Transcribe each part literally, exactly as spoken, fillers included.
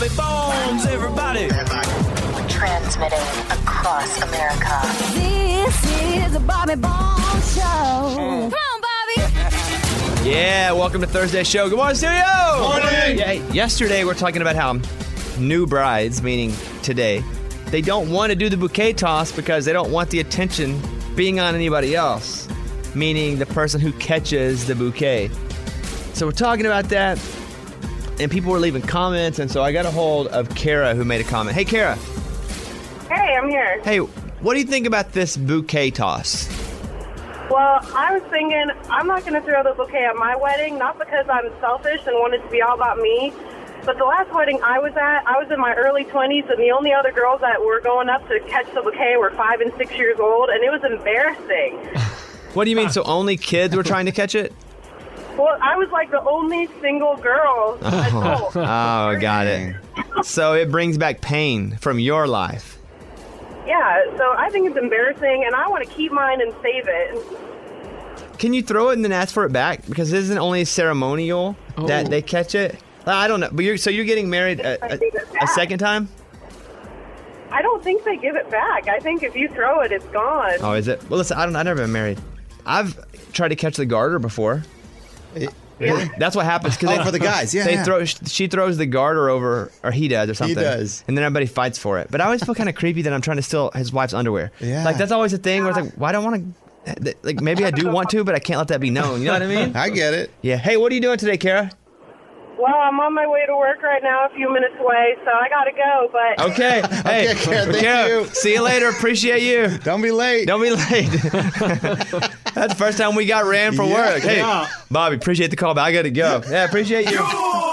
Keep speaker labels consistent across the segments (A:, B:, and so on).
A: Bobby Bones, everybody.
B: Transmitting across America.
C: This is the Bobby Bones Show. Come on, Bobby.
D: Yeah, welcome to Thursday's show. Good morning, studio.
E: Morning.
D: Yeah, yesterday we're talking about how new brides, meaning today, they don't want to do the bouquet toss because they don't want the attention being on anybody else, meaning the person who catches the bouquet. So we're talking about that, and people were leaving comments, and so I got a hold of Kara, who made a comment. Hey, Kara.
F: Hey, I'm here.
D: Hey, what do you think about this bouquet toss?
F: Well, I was thinking I'm not going to throw the bouquet at my wedding, not because I'm selfish and want it to be all about me, but the last wedding I was at, I was in my early twenties, and the only other girls that were going up to catch the bouquet were five and six years old, and it was embarrassing.
D: What do you mean, so only kids were trying to catch it?
F: Well, I was like the only single girl.
D: Oh, oh, got it. So it brings back pain from your life.
F: Yeah, so I think it's embarrassing, and I want to keep mine and save it.
D: Can you throw it and then ask for it back? Because it isn't only ceremonial oh. that they catch it. I don't know. But you're so you're getting married a, a, a second time?
F: I don't think they give it back. I think if you throw it, it's gone.
D: Oh, is it? Well, listen, I don't. I've never been married. I've tried to catch the garter before.
E: It, really?
D: That's what happens. Cause
E: oh,
D: they,
E: for the guys, yeah.
D: They
E: yeah.
D: throw. She throws the garter over, or he does, or something.
E: He does,
D: and then everybody fights for it. But I always feel kind of creepy that I'm trying to steal his wife's underwear.
E: Yeah.
D: Like that's always a thing where it's like, why well, don't want to. Like maybe I do want to, but I can't let that be known. You know what I mean?
E: I get it.
D: Yeah. Hey, what are you doing today, Kara?
F: Well, I'm on my way to work right now, a few minutes away, so I gotta go. But
D: okay. Hey,
E: okay, Kara, thank
D: Kara,
E: you.
D: See you later. Appreciate you.
E: Don't be late.
D: Don't be late. That's the first time we got ran for
E: yeah,
D: work. Hey,
E: yeah.
D: Bobby, appreciate the call, but I gotta go. Yeah, appreciate you.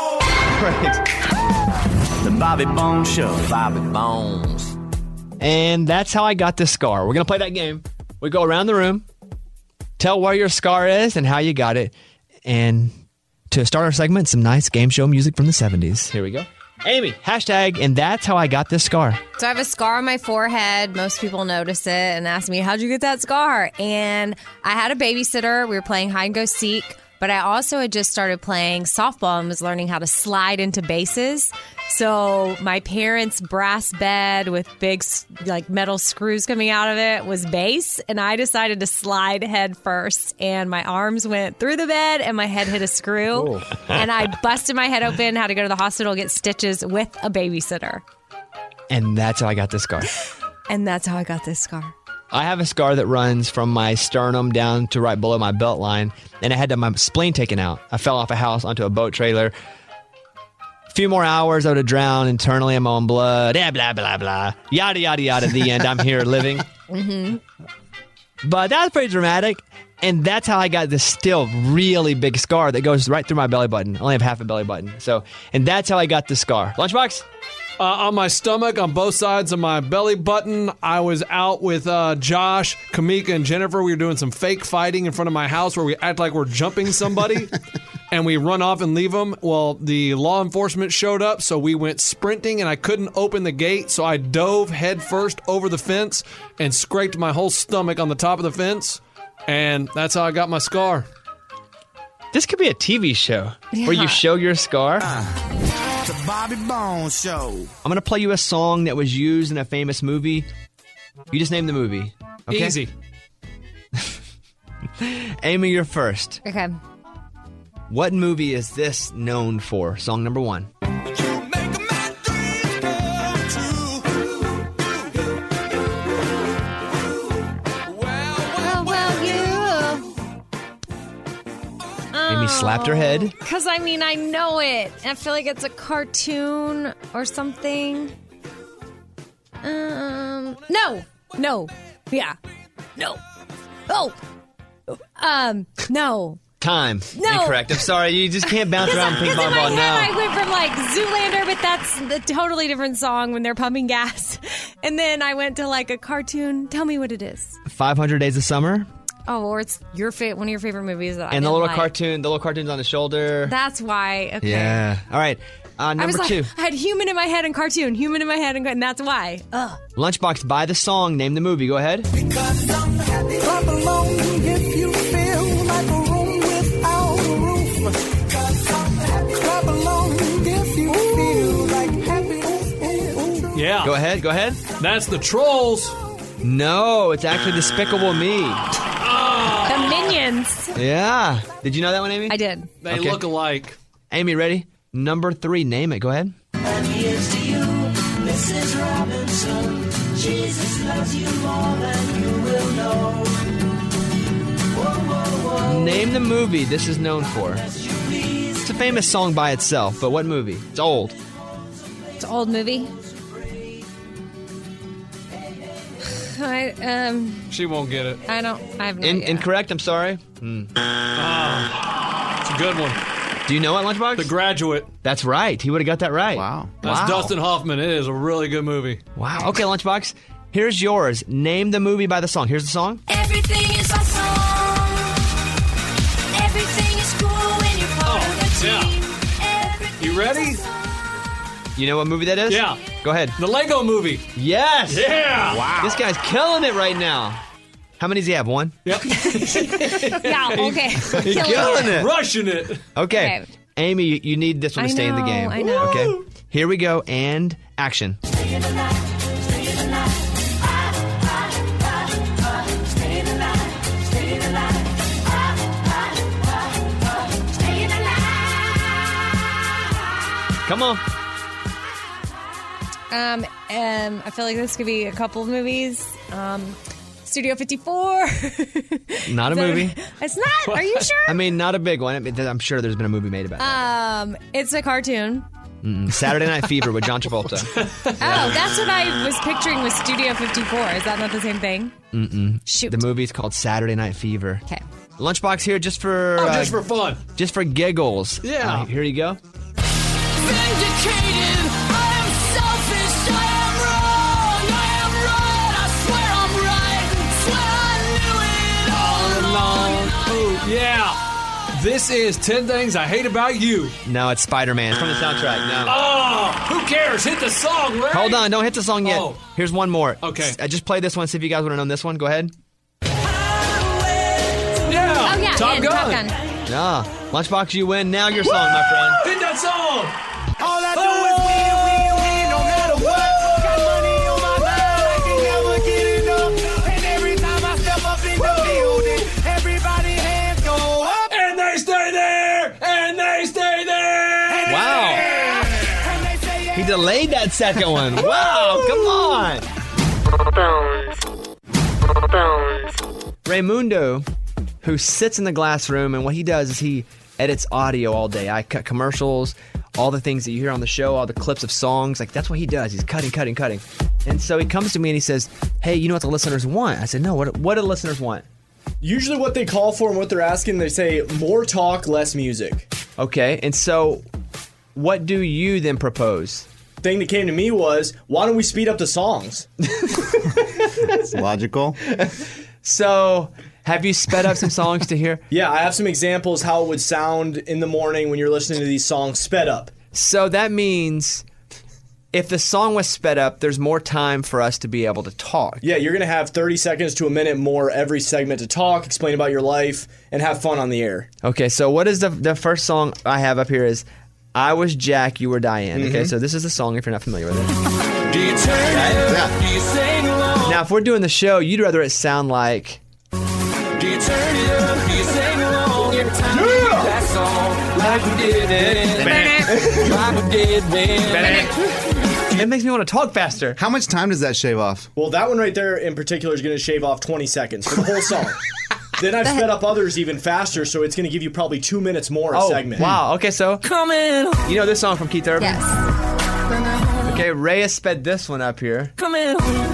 D: Right.
A: The Bobby Bones Show. Bobby Bones.
D: And that's how I got this scar. We're gonna play that game. We go around the room, tell where your scar is and how you got it, and to start our segment, some nice game show music from the seventies. Here we go. Amy, hashtag, and that's how I got this scar.
G: So I have a scar on my forehead. Most people notice it and ask me, how'd you get that scar? And I had a babysitter. We were playing hide and go seek, but I also had just started playing softball and was learning how to slide into bases. So my parents' brass bed with big like metal screws coming out of it was base, and I decided to slide head first, and my arms went through the bed and my head hit a screw. Oh. And I busted my head open, had to go to the hospital, get stitches with a babysitter.
D: And that's how I got this scar.
G: And that's how I got this scar.
D: I have a scar that runs from my sternum down to right below my belt line, and I had to have my spleen taken out. I fell off a house onto a boat trailer. A few more hours, I would have drowned internally in my own blood. Yeah, blah, blah, blah. Yada, yada, yada. At the end, I'm here living.
G: Mm-hmm.
D: But that was pretty dramatic, and that's how I got this still really big scar that goes right through my belly button. I only have half a belly button. So, and that's how I got the scar. Lunchbox?
H: Uh, on my stomach, on both sides of my belly button, I was out with uh, Josh, Kamika, and Jennifer. We were doing some fake fighting in front of my house where we act like we're jumping somebody, and we run off and leave them. Well, the law enforcement showed up, so we went sprinting, and I couldn't open the gate, so I dove head first over the fence and scraped my whole stomach on the top of the fence, and that's how I got my scar.
D: This could be a T V show
G: Yeah.
D: where you show your scar.
A: The Bobby Bones Show.
D: I'm going to play you a song that was used in a famous movie. You just name the movie. Okay?
H: Easy.
D: Amy, you're first.
G: Okay.
D: What movie is this known for? Song number one.
G: Well, well, you.
D: Amy slapped her head.
G: Because, I mean, I know it. I feel like it's a cartoon or something. Um, no. No. Yeah. No. Oh. Um, no.
D: Time.
G: No.
D: Incorrect. I'm sorry. You just can't bounce around ping
G: Because
D: pong
G: in my
D: ball
G: head,
D: now.
G: I went from like Zoolander, but that's a totally different song when they're pumping gas. And then I went to like a cartoon. Tell me what it is.
D: five hundred Days of Summer.
G: Oh, or it's your fa- one of your favorite movies. That I
D: And the
G: didn't
D: little
G: like.
D: cartoon, the little cartoon's on the shoulder.
G: That's why. Okay.
D: Yeah. All right. Uh,
G: I was
D: number
G: like,
D: two.
G: I had human in my head and cartoon, human in my head and, and that's why. Ugh.
D: Lunchbox, by the song, name the movie. Go ahead.
A: Because I'm happy. Clap along if you feel like a room without a roof. Because I'm happy. Clap along if you feel like happy.
H: Yeah.
D: Go ahead. Go ahead.
H: That's the Trolls.
D: No, it's actually Despicable Me.
G: The Minions.
D: Yeah. Did you know that one, Amy?
G: I did.
H: They
D: Okay.
H: look alike.
D: Amy, ready? Number three. Name it. Go ahead.
A: And here's to you, Missus Robinson. Jesus loves you more than you will know.
D: Name the movie this is known for. It's a famous song by itself, but what movie? It's old.
G: It's an old movie. I um
H: She won't get it.
G: I don't I have no
D: In-
G: idea.
D: incorrect. I'm sorry. Hmm.
H: It's a good one.
D: Do you know what, Lunchbox?
H: The Graduate.
D: That's right. He would have got that right.
E: Wow.
H: That's
D: Wow.
H: Dustin Hoffman. It is a really good movie.
D: Wow. Okay, Lunchbox. Here's yours. Name the movie by the song. Here's the song.
C: Everything is awesome. Everything is cool when you're part
H: Oh,
C: of the
H: yeah.
C: team. Everything
H: You ready?
C: is awesome.
D: You know what movie that is?
H: Yeah.
D: Go ahead.
H: The Lego Movie.
D: Yes.
H: Yeah.
D: Wow. This guy's killing it right now. How many does he have? One?
H: Yep.
G: Yeah, okay.
D: He's
G: Killing
D: killing
G: it.
D: it.
H: Rushing it.
D: Okay.
G: Okay.
D: Amy, you, you need this one to
G: I
D: stay in the
G: know,
D: game.
G: I know.
D: Okay. Here we go. And action.
A: Stay in the night, stay in the night. Ah, ah, ah, ah. Stay in the night, stay in the night. Ah, ah, ah, ah. Stay in the night.
D: Come on.
G: Um um I feel like this could be a couple of movies. Um Studio fifty-four.
D: Not a
G: Is that-
D: movie.
G: It's not. Are you sure?
D: I mean, not a big one. I mean, I'm sure there's been a movie made about it.
G: um it's a cartoon.
D: Mm, Saturday Night Fever with John Travolta.
G: Oh, that's what I was picturing with Studio fifty-four. Is that not the same thing?
D: Mm-mm.
G: Shoot.
D: The movie's called Saturday Night Fever.
G: Okay.
D: Lunchbox here just for
H: Oh,
D: uh,
H: just for fun.
D: just for giggles.
H: Yeah.
D: Uh, here you go.
A: Vindicated, I am selfish, I am wrong, I am right, I swear I'm right, swear I knew it all along.
H: Ooh, yeah. This is ten Things I Hate About You.
D: No, it's Spider-Man. It's from the soundtrack. No.
H: Oh, who cares? Hit the song, Ray.
D: Hold on, don't hit the song yet.
H: Oh.
D: Here's one more.
H: Okay.
D: I just played this one. See if you guys would have known this one. Go ahead.
H: Yeah.
G: Oh yeah,
H: Top
G: in
H: Gun.
G: Top Gun.
D: Ah, Lunchbox, you win. Now your song, my friend.
H: Hit that song.
A: All I do is win, win, win, no matter what. Got money on my mind, I can never get enough. And every time I step up in the building, everybody hands go up.
H: And they stay there. And they stay there.
D: Wow.
A: And they say, yeah.
D: He delayed that second one. Wow, come on.
B: Bones. Bones.
D: Raymundo, who sits in the glass room, and what he does is he edits audio all day. I cut commercials, all the things that you hear on the show, all the clips of songs. Like, that's what he does. He's cutting, cutting, cutting. And so he comes to me and he says, hey, you know what the listeners want? I said, no, what, what do the listeners want?
I: Usually what they call for and what they're asking, they say more talk, less music.
D: Okay, and so what do you then propose?
I: Thing that came to me was, why don't we speed up the songs?
E: It's logical.
D: So, have you sped up some songs to hear?
I: Yeah, I have some examples how it would sound in the morning when you're listening to these songs sped up.
D: So that means if the song was sped up, there's more time for us to be able to talk.
I: Yeah, you're going to have thirty seconds to a minute more every segment to talk, explain about your life, and have fun on the air.
D: Okay, so what is the the first song I have up here is I Was Jack, You Were Diane. Okay, so this is the song if you're not familiar with it.
A: Do you turn it up?
E: Yeah.
A: Do you sing along?
D: Now, if we're doing the show, you'd rather it sound like...
A: Do you turn it up? Do you sing along? Every time we do that song, like we did it. Like we did it.
D: It makes me want to talk faster.
E: How much time does that shave off?
I: Well, that one right there in particular is going to shave off twenty seconds for the whole song. Then I've sped up others even faster, so it's going to give you probably two minutes more a
D: Oh,
I: segment.
D: wow. Okay, so
A: Coming,
D: you know this song from Keith Urban?
G: Yes.
D: Okay, Ray has sped this one up here.
A: coming.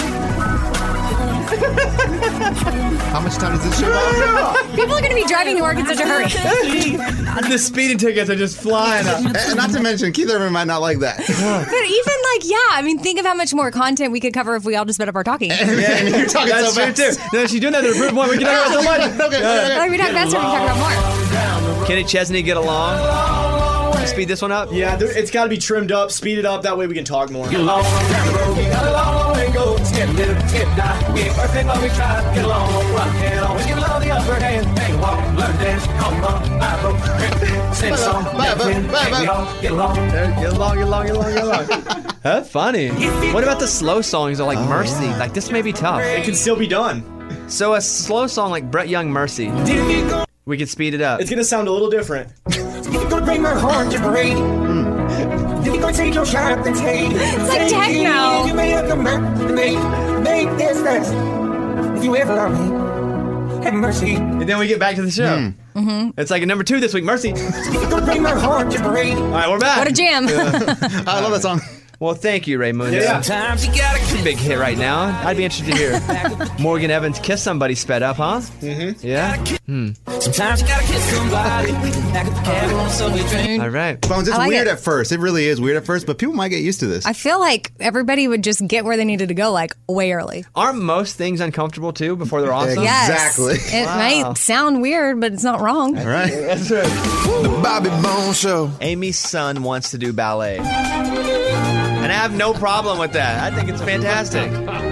E: How much time does this shave off?
G: People are going to be driving to work in such a hurry.
D: The speeding tickets are just flying up.
E: And not to mention, Keith Urban might not like that.
G: But even like, yeah, I mean, think of how much more content we could cover if we all just sped up our talking.
E: And you're talking
D: That's
E: so
D: true,
E: fast.
D: too. No, she's doing that to prove one. We can talk about so much.
E: Okay, okay,
G: Like we talk faster, we can talk about more.
D: Kenny Chesney, get along. You speed this one up?
I: Yeah, there, it's got to be trimmed up, speed it up, that way we can talk more.
A: Get along down the road, we got a long way to go. Skip, dip, skip, die. We ain't perfect, but we try to get along. Rock and always get along. the upper hand. Hey, walk, learn, dance, come on, Bible. Sing song, we all get along.
D: Get along, get along, get along, get along. That's funny. What about the slow songs or like
E: Oh,
D: Mercy?
E: yeah.
D: Like this may be tough.
I: It can still be done.
D: So a slow song like Brett Young, Mercy. We could speed it up.
I: It's gonna sound a little different.
A: If you gonna bring my heart to parade, if you gonna take your shot, then take it.
G: It's like techno.
A: You may have to make, make this last. If you ever love me, have mercy.
D: And then we get back to the show.
G: Mm-hmm.
D: It's like a number two this week, Mercy.
A: If you gonna bring my heart to parade.
D: All right, we're back.
G: What a jam.
E: I love that song.
D: Well, thank you, Raymundo.
I: Yeah.
A: Sometimes you gotta
D: It's a big hit right now. I'd be interested to hear Morgan Evans' Kiss Somebody sped up, huh? Mm-hmm. Yeah?
A: Sometimes you gotta kiss somebody. Back at the cabin on Sunday train.
D: All right.
E: Phones, it's
G: I like
E: weird
G: it.
E: at first. It really is weird at first, but people might get used to this.
G: I feel like everybody would just get where they needed to go like way early.
D: Aren't most things uncomfortable, too, before they're awesome?
E: Yeah.
G: Yes.
E: Exactly.
G: It
D: Wow.
G: might sound weird, but it's not wrong.
E: All right.
D: That's right.
J: The Bobby Bones Show.
D: Amy's son wants to do ballet. And I have no problem with that. I think it's fantastic.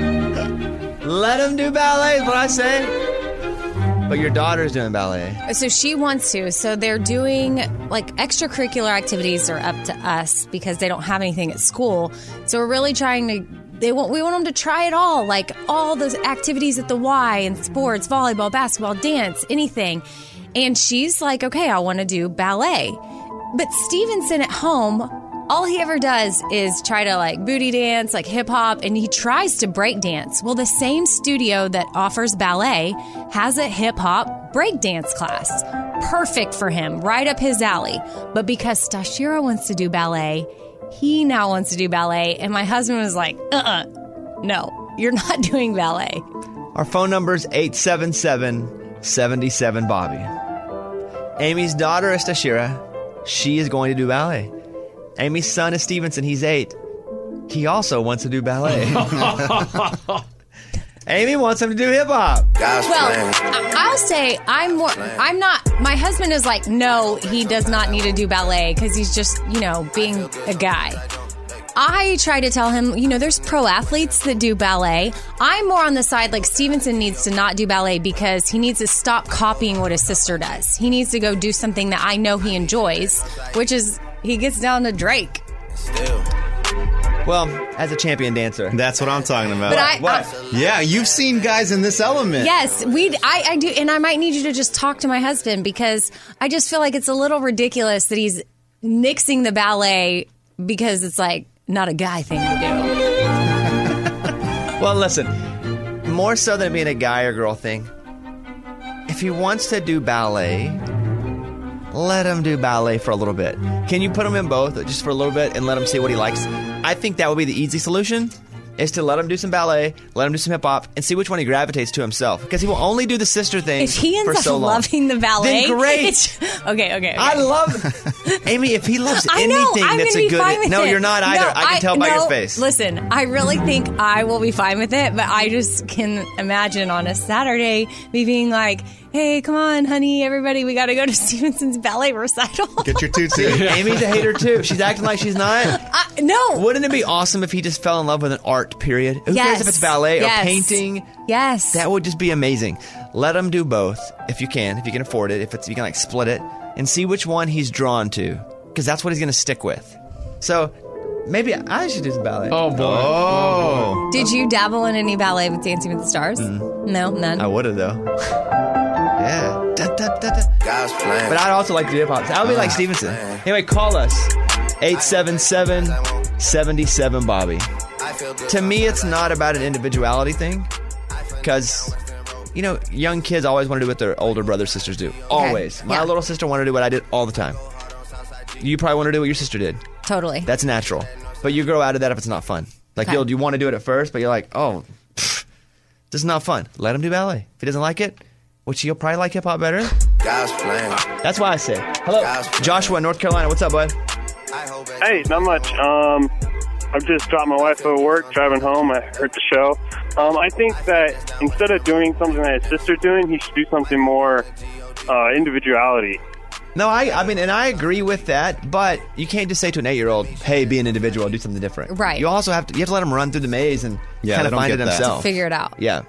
D: Let him do ballet is what I say. But your daughter's doing ballet.
G: So she wants to. So they're doing like extracurricular activities are up to us because they don't have anything at school. So we're really trying to. They want. We want them to try it all, like all those activities at the Y and sports, volleyball, basketball, dance, anything. And she's like, okay, I want to do ballet. But Stevenson at home, all he ever does is try to like booty dance, like hip hop, and he tries to break dance. Well, the same studio that offers ballet has a hip hop break dance class. Perfect for him, right up his alley. But because Stashira wants to do ballet, he now wants to do ballet. And my husband was like, uh-uh, no, you're not doing ballet.
D: Our phone number is eight seven seven, seven seven, Bobby. Amy's daughter is Stashira. She is going to do ballet. Amy's son is Stevenson. He's eight. He also wants to do ballet. Amy wants him to do hip hop.
G: Well, I- I'll say I'm more. I'm not. My husband is like, no, he does not need to do ballet because he's just, you know, being a guy. I try to tell him, you know, there's pro athletes that do ballet. I'm more on the side like Stevenson needs to not do ballet because he needs to stop copying what his sister does. He needs to go do something that I know he enjoys, which is he gets down to Drake.
D: Well, as a champion dancer.
E: That's what I'm talking about.
G: But I-
D: What?
G: I-
E: yeah, you've seen guys in this element.
G: Yes, we. I, I do, and I might need you to just talk to my husband because I just feel like it's a little ridiculous that he's nixing the ballet because it's like not a guy thing to do.
D: Well, listen, more so than being a guy or girl thing, if he wants to do ballet, let him do ballet for a little bit. Can you put him in both just for a little bit and let him see what he likes? I think that would be the easy solution, is to let him do some ballet, let him do some hip-hop, and see which one he gravitates to himself. Because he will only do the sister thing
G: If he ends
D: for
G: up
D: so long.
G: loving the ballet,
D: Then great.
G: it's- okay, okay, okay.
D: I love Amy, if he loves
G: I
D: anything
G: know, I'm
D: that's
G: gonna
D: a
G: be
D: good...
G: fine with
D: no,
G: it.
D: you're not either.
G: No,
D: I can tell by
G: no,
D: your face.
G: Listen, I really think I will be fine with it, but I just can imagine on a Saturday me being like, hey, come on, honey, everybody, we got to go to Stevenson's ballet recital.
E: Get your tutu.
D: Amy's a hater too. She's acting like she's not.
G: I, no.
D: Wouldn't it be awesome if he just fell in love with an art, period? Who
G: Yes.
D: cares if it's ballet
G: Yes.
D: or painting?
G: Yes.
D: That would just be amazing. Let him do both if you can, if you can afford it, if it's you can like split it, and see which one he's drawn to, because that's what he's going to stick with. So maybe I should do some ballet.
H: Oh boy.
E: Oh.
G: Did you dabble in any ballet with Dancing with the Stars? No, none.
D: I would have though. Yeah. Da, da, da, da.
J: God's plan.
D: But I'd also like to do hip hop. I would be like Stevenson. Anyway, call us eight seven seven, seven seven, Bobby. To me, it's not about an individuality thing, because, you know, young kids always want to do what their older brothers, sisters do. Always. My
G: Yeah.
D: little sister wanted to do what I did all the time. You probably want to do what your sister did.
G: Totally.
D: That's natural. But you grow out of that if it's not fun. Like,
G: Okay.
D: you'll you want to do it at first, but you're like, oh, pfft, this is not fun. Let him do ballet. If he doesn't like it, which he'll probably like hip hop better.
J: God's plan.
D: That's why I say. Hello, Joshua, North Carolina. What's up, bud?
K: Hey, not much. Um, I've just dropped my wife at work, driving home. I heard the show. Um, I think that instead of doing something that his sister's doing, he should do something more uh, individuality.
D: No, I, I mean, and I agree with that, but you can't just say to an eight-year-old, "Hey, be an individual, do something different."
G: Right.
D: You also have to you have to let him run through the maze and
E: Yeah,
D: kind
E: they
D: of
E: don't
D: find
E: get
D: it
E: that.
D: himself.
G: Figure it out.
D: Yeah.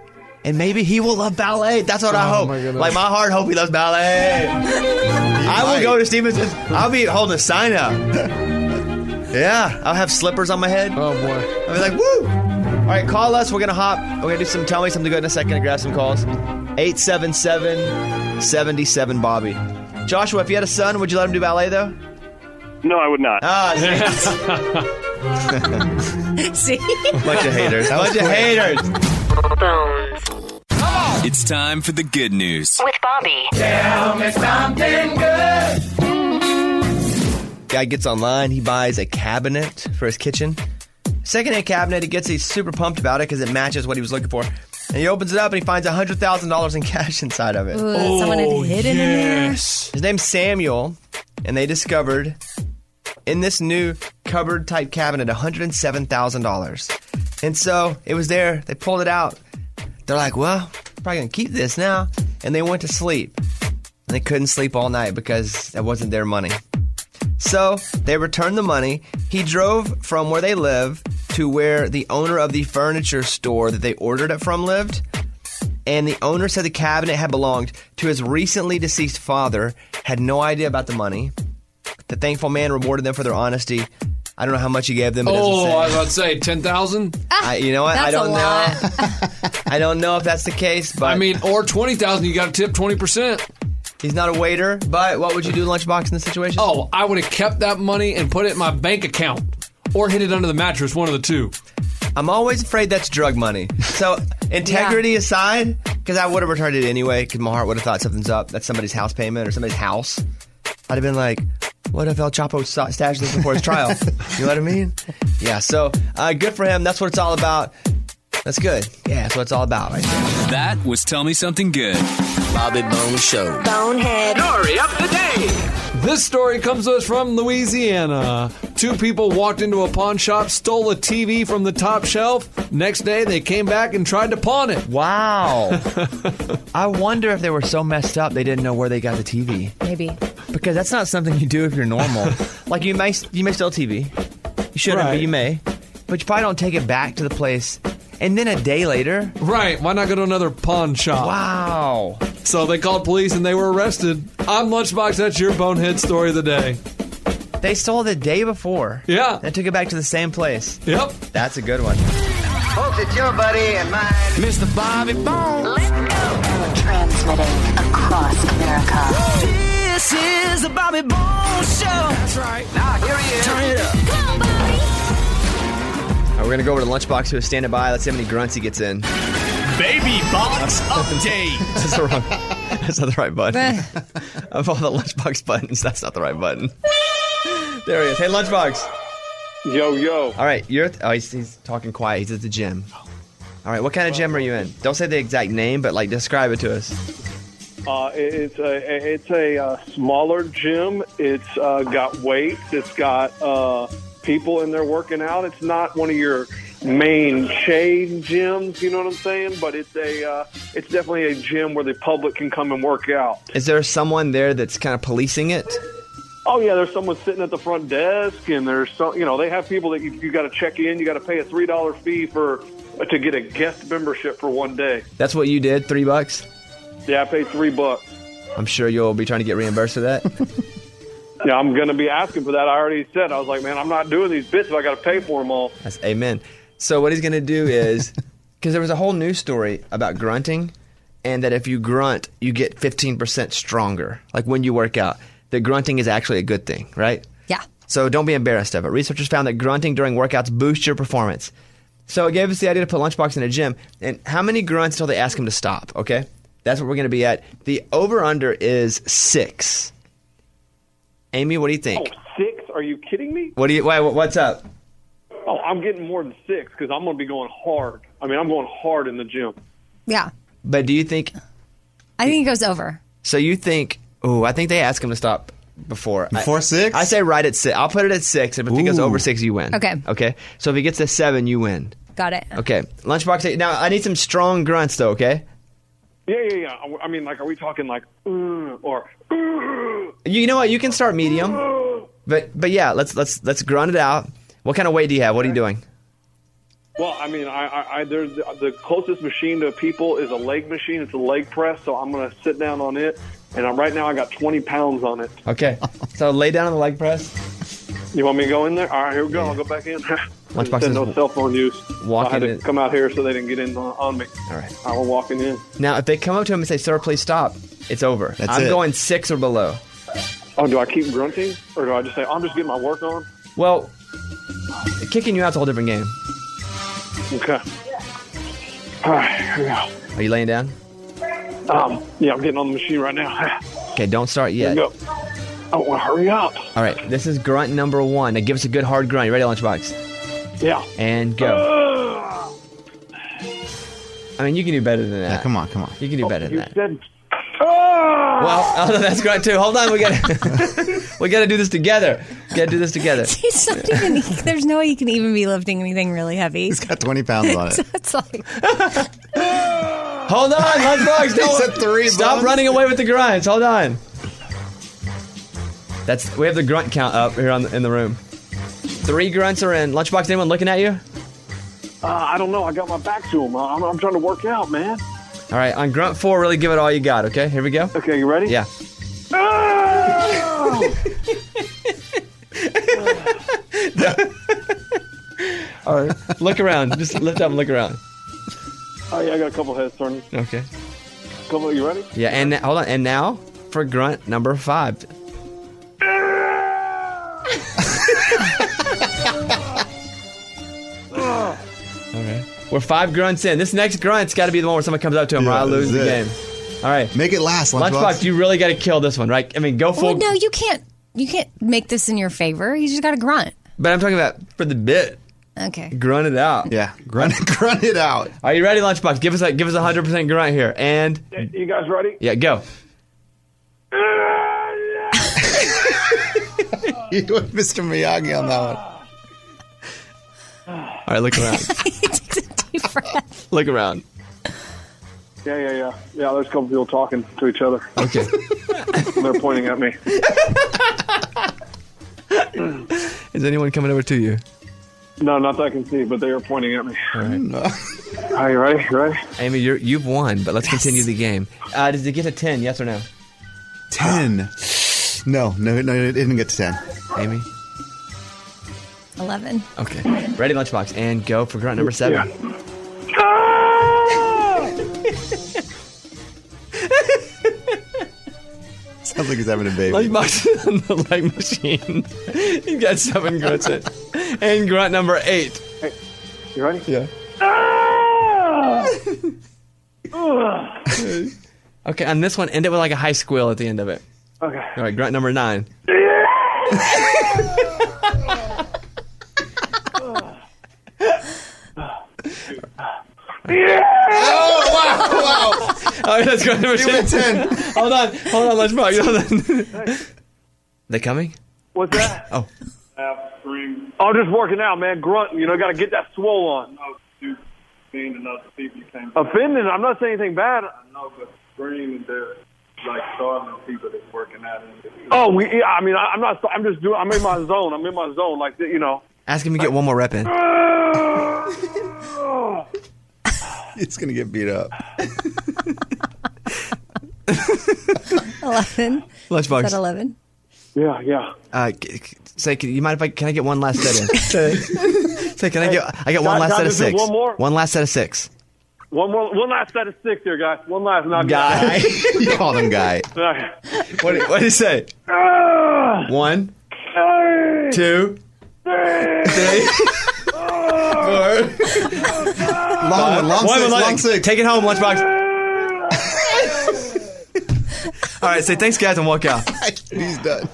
D: And maybe he will love ballet. That's what I
H: Oh,
D: hope.
H: my goodness.
D: Like, my heart hope he loves ballet. I will go to Stevenson's. I'll be holding a sign out. Yeah, I'll have slippers on my head.
H: Oh, boy.
D: I'll be like, woo! All right, call us. We're going to hop. We're going to do some, tell me something good in a second and grab some calls. eight seven seven, seven seven, Bobby. Joshua, if you had a son, would you let him do ballet, though?
K: No, I would not.
D: Ah,
G: See?
D: bunch of haters. Bunch of haters.
L: It's time for the good news.
B: With Bobby.
A: Tell me something good.
D: Guy gets online. He buys a cabinet for his kitchen. Second-hand cabinet. He gets. He's super pumped about it because it matches what he was looking for. And he opens it up and he finds one hundred thousand dollars in cash inside of it.
G: Ooh, someone had hidden in there.
D: His name's Samuel, and they discovered in this new cupboard-type cabinet one hundred seven thousand dollars. And so it was there. They pulled it out. They're like, well, probably going to keep this now. And they went to sleep. And they couldn't sleep all night because that wasn't their money. So they returned the money. He drove from where they live to where the owner of the furniture store that they ordered it from lived. And the owner said the cabinet had belonged to his recently deceased father, had no idea about the money. The thankful man rewarded them for their honesty. I don't know how much he gave them. It doesn't
H: Oh,
D: say.
H: I was about to say ten thousand.
D: I, you know what? I
G: That's
D: don't
G: a
D: know. I don't know if that's the case, but
H: I mean, or twenty thousand. You got to tip twenty percent.
D: he's not a waiter. But what would you do, Lunchbox, in this situation?
H: Oh, I would have kept that money and put it in my bank account, or hid it under the mattress. One of the two.
D: I'm always afraid that's drug money. So integrity aside, because I would have returned it anyway, because my heart would have thought something's up. That's somebody's house payment or somebody's house. I'd have been like, what if El Chapo sta- stashed this before his trial? You know what I mean? Yeah, so uh, good for him. That's what it's all about. That's good. Yeah, that's what it's all about right there.
L: That was Tell Me Something Good.
J: Bobby Bone Show.
B: Bonehead.
L: Story of the day.
H: This story comes to us from Louisiana. Two people walked into a pawn shop, stole a T V from the top shelf. Next day, they came back and tried to pawn it.
D: Wow. I wonder if they were so messed up they didn't know where they got the T V.
G: Maybe.
D: Because that's not something you do if you're normal. Like, you may you may steal a T V. You shouldn't,
H: Right.
D: but you may. But you probably don't take it back to the place. And then a day later,
H: Right. Why not go to another pawn shop?
D: wow.
H: So they called police and they were arrested. I'm Lunchbox. That's your bonehead story of the day.
D: They stole the day before.
H: Yeah.
D: And took it back to the same place.
H: Yep.
D: That's a good one.
A: Folks, it's your buddy and mine, Mister Bobby Bones.
B: Let's go. Transmitting across America.
A: This is the Bobby Bones Show. That's right. Now, here he is. Turn it up.
C: Come on, Bobby.
D: All right, we're going to go over to Lunchbox, who is standing by. Let's see how many grunts he gets in.
L: Baby box update.
D: That's, the wrong, that's not the right button. Of all the Lunchbox buttons, that's not the right button. There he is. Hey, Lunchbox.
K: Yo, yo.
D: All right, you're. Oh, he's, he's talking quiet. He's at the gym. All right, what kind of gym are you in? Don't say the exact name, but like describe it to us.
K: Uh, it- it's a it's a uh, smaller gym. It's uh, got weights. It's got uh, people in there working out. It's not one of your main chain gyms. You know what I'm saying? But it's a uh, it's definitely a gym where the public can come and work out.
D: Is there someone there that's kind of policing it?
K: Oh yeah, there's someone sitting at the front desk, and there's some. You know, they have people that you, you got to check in. You got to pay a three dollar fee for to get a guest membership for one day.
D: That's what you did. Three bucks.
K: Yeah, I paid three bucks.
D: I'm sure you'll be trying to get reimbursed for that.
K: Yeah, I'm going to be asking for that. I already said. I was like, man, I'm not doing these bits if I got to pay for them all.
D: That's amen. So what he's going to do is, because there was a whole news story about grunting, and that if you grunt, you get fifteen percent stronger. Like when you work out, that grunting is actually a good thing, right?
G: Yeah.
D: So don't be embarrassed of it. Researchers found that grunting during workouts boosts your performance. So it gave us the idea to put Lunchbox in a gym. And how many grunts until they ask him to stop, okay? That's what we're going to be at. The over-under is six. Amy, what do you think?
K: Oh, six? Are you kidding me?
D: What do you? Why, what's up?
K: Oh, I'm getting more than six because I'm going to be going hard. I mean, I'm going hard in the gym.
G: Yeah.
D: But do you think...
G: I think it goes over.
D: So you think... Oh, I think they asked him to stop before.
E: Before
D: I,
E: six?
D: I say right at six. I'll put it at six. If it goes
E: Ooh.
D: over six, you win.
G: Okay.
D: Okay. So if he gets to seven, you win.
G: Got it.
D: Okay. Lunchbox. Now I need some strong grunts, though. Okay.
K: Yeah, yeah, yeah. I mean, like, are we talking like, uh, or, uh,
D: You know what? You can start medium. But but yeah, let's let's let's grunt it out. What kind of weight do you have? What are you doing?
M: Well, I mean, I, I, I there's the closest machine to people is a leg machine. It's a leg press, so I'm going to sit down on it. And I'm, right now, I got twenty pounds on it.
D: Okay. So lay down on the leg press.
M: You want me to go in there? All right, here we go. Yeah. I'll go back in.
D: Lunchbox
M: said no cell phone use.
D: Walking
M: I had to
D: in.
M: come out here so they didn't get in on, on me.
D: All right.
M: I was walking in.
D: Now, if they come up to him and say, "Sir, please stop," it's over.
E: That's
D: I'm
E: it.
D: going six or below.
M: Oh, do I keep grunting? Or do I just say, I'm just getting my work on?
D: Well, kicking you out's a whole different game.
M: Okay. All right, here we go.
D: Are you laying down?
M: Um, yeah, I'm getting on the machine right now.
D: Okay, don't start yet.
M: Here we go. Oh, well, hurry up.
D: All right, this is grunt number one. Now give us a good hard grunt. You ready, Lunchbox?
M: Yeah.
D: And go.
M: Uh,
D: I mean, you can do better than that.
E: Yeah, come on, come on.
D: You can do better than
M: you
D: that.
M: said...
D: Well, oh, no, that's grunt too. Hold on, we gotta we gotta do this together. We gotta do this together.
G: He's not even. There's no way he can even be lifting anything really heavy.
E: He's got twenty pounds on it.
G: So it's like.
D: Hold on, Lunchbox. Don't
E: said three
D: stop
E: bucks.
D: running away with the grunts. Hold on. That's we have the grunt count up here on the, in the room. Three grunts are in. Lunchbox, anyone looking at you?
M: Uh, I don't know. I got my back to him. I'm, I'm trying to work out, man.
D: All right, on grunt four, really give it all you got. Okay, here we go.
M: Okay, you ready?
D: Yeah. All right, look around. Just lift up and look around.
M: Oh, yeah, I got a couple heads turning.
D: Okay.
M: Couple, you ready?
D: Yeah, and na- hold on. And now for grunt number five. Okay. We're five grunts in. This next grunt's got to be the one where someone comes up to him,
E: Yeah,
D: or I lose
E: this
D: the
E: is
D: game. All right.
E: Make it last, Lunchbox.
D: Lunchbox, you really got to kill this one, right? I mean, go full.
G: Well, no, you can't. You can't make this in your favor. You just got to grunt.
D: But I'm talking about for the bit.
G: Okay.
D: Grunt it out.
E: Yeah, grunt, grunt it out.
D: Are you ready, Lunchbox? Give us a give us a hundred percent grunt here, and
M: You guys ready?
D: yeah, go.
E: You went Mister Miyagi on that one.
D: All right, look around.
G: He takes a deep breath.
D: Look around.
M: Yeah, yeah, yeah. Yeah, there's a couple people talking to each other.
D: Okay.
M: They're pointing at me.
D: Is anyone coming over to you?
M: No, not that I can see, but they are pointing at me.
D: All right.
M: Are you ready? You ready?
D: Amy, you're, you've won, but let's yes. continue the game. Uh, does it get to ten? Yes or no?
E: Ten. No, no, no, it didn't get to ten.
D: Amy?
G: Eleven.
D: Okay. Ready, Lunchbox, and go for grunt number seven.
M: Yeah.
E: Sounds like he's having a baby.
D: Lunchbox on the leg machine. He got seven grunts in. And grunt number eight.
M: Hey, you ready?
D: Yeah. Okay, on this one, end it with like a high squeal at the end of it.
M: Okay.
D: All right, grunt number nine.
E: Yeah! Oh, wow, wow.
D: All right, let's go number
E: You went
D: ten. hold on, hold on, Lunchbox. Hold on. They coming?
M: What's that?
D: Oh.
M: Oh, just working out, man. Grunting. You know, got to get that swole on.
K: No, you offending other people. You can't.
M: Offending? I'm not saying anything bad.
K: I know, but screaming there, like starting people that's working out.
M: Oh, we. Yeah, I mean, I, I'm not. I'm just doing. I'm in my zone. I'm in my zone. Like you know.
D: Ask him to get one more rep in.
E: It's gonna get beat up.
G: Eleven.
D: Lunchbox.
G: Is that eleven?
M: Yeah, yeah.
D: Uh, c- c- say, can you mind if I can I get one last set in? say, say, can I get I get one
M: Can-
D: last
M: can I
D: set of
M: just do
D: six?
M: one more?
D: One last set of six.
M: One more. One last set of six here, guys. One last. Not
D: Guy.
E: You called him guy.
D: What did, what did he say? One, two, three, four.
E: Long one, long
D: One,
E: six,
D: one,
E: long six.
D: Take it home, Lunchbox. All right, say thanks, guys, and walk out.
E: He's done.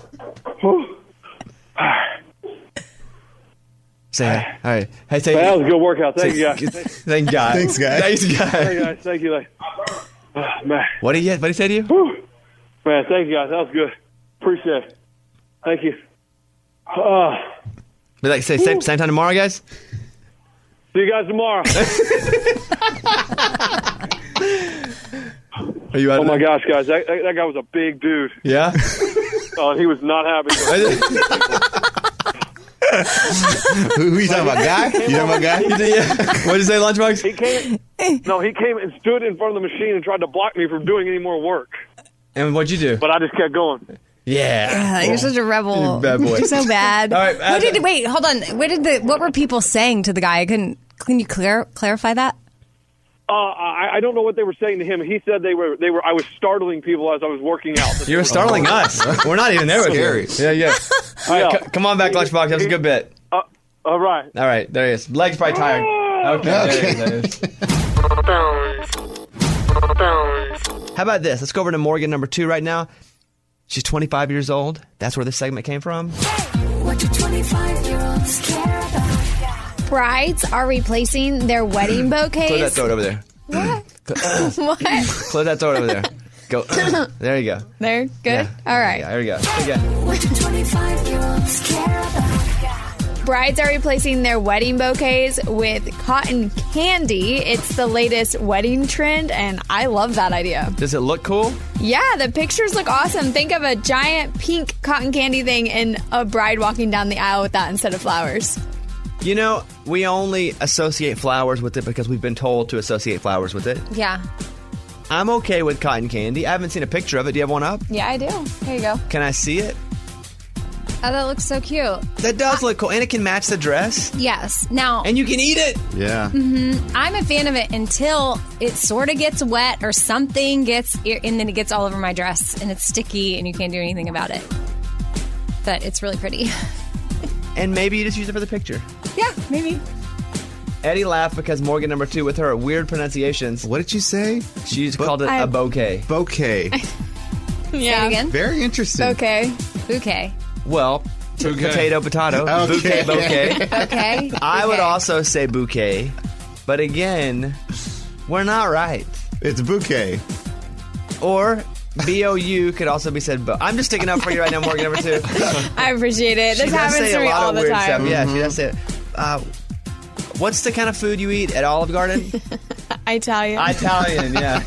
D: Say hi. All right. Hey, say.
M: That was a good workout. Thank you, guys.
D: Thank God.
E: Thanks, guys.
D: Thanks, guys.
M: Hey, guys. Thank you. Oh, man.
D: What did he? What did he say to you?
M: Whew. Man, thank you, guys. That was good. Appreciate it. Thank you. Uh,
D: But like, say same, same time tomorrow, guys.
M: see you guys tomorrow.
D: Are you out?
M: Oh my gosh, guys, that, that, that guy was a big dude.
D: Yeah.
M: Oh, he was not happy.
E: who, who you talking about, Guy? You talking about Guy?
D: What did you say, Lunchbox?
M: He came. No, he came and stood in front of the machine and tried to block me from doing any more work.
D: And what'd you do?
M: But I just kept going.
D: Yeah.
G: Yeah, you're such a rebel.
D: You're a bad boy.
G: You're so bad.
D: All right,
G: what did wait? Hold on. What did the? What were people saying to the guy? I couldn't. Can you clear clarify that?
M: Uh, I, I don't know what they were saying to him. He said they were. They were. I was startling people as I was working out.
D: You were startling us. We're not even there with
E: Scary.
D: you. Yeah, yeah. All right,
M: Yeah.
D: c- come on back, Lunchbox. That was a good bit.
M: Uh, all right.
D: All right, there he is. Legs probably tired. Okay, there he is, there he is. How about this? Let's go over to Morgan number two right now. She's twenty-five years old. That's where this segment came from.
C: What do twenty-five-year-olds care about?
N: Brides are replacing their wedding bouquets.
D: Close that throat over there.
N: What? what?
D: Close that throat over there. Go. There you go.
N: They're good?
D: Yeah.
N: All right.
D: Yeah, there we go. Again.
C: What do twenty-five-year-olds care about?
N: Brides are replacing their wedding bouquets with cotton candy. It's the latest wedding trend, and I love that idea.
D: Does it look cool?
N: Yeah, the pictures look awesome. Think of a giant pink cotton candy thing and a bride walking down the aisle with that instead of flowers.
D: You know, we only associate flowers with it because we've been told to associate flowers with it.
G: Yeah.
D: I'm okay with cotton candy. I haven't seen a picture of it. Do you have one up?
N: Yeah, I do. Here you go.
D: Can I see it?
G: Oh, that looks so cute.
D: That does look cool. And it can match the dress.
G: Yes. Now,
D: And you can eat it.
E: Yeah.
G: mhm, I'm a fan of it until it sort of gets wet or something gets, and then it gets all over my dress and it's sticky and you can't do anything about it. But it's really pretty.
D: And maybe you just use it for the picture.
G: Yeah, maybe.
D: Eddie laughed because Morgan number two with her weird pronunciations.
E: What did you say?
D: She just
E: Bo-
D: called it
N: I-
D: a bouquet.
E: Bouquet.
N: Yeah.
G: Say it again.
E: Very interesting.
N: Okay.
G: Bouquet.
D: Well, t-
H: Bouquet.
D: potato, potato.
E: Okay.
D: Bouquet, bouquet.
G: Okay.
D: I would
G: Bouquet.
D: also say bouquet. But again, we're not right.
E: It's bouquet.
D: Or B O U could also be said. Bo- I'm just sticking up for you right now, Morgan number two.
N: I appreciate it.
D: She
N: This
D: does
N: happens
D: say
N: to
D: a
N: me
D: lot
N: all
D: of
N: the
D: weird
N: time.
D: stuff. Yeah, she does say it. Uh, what's the kind of food you eat at Olive Garden?
N: Italian.
D: Italian, yeah.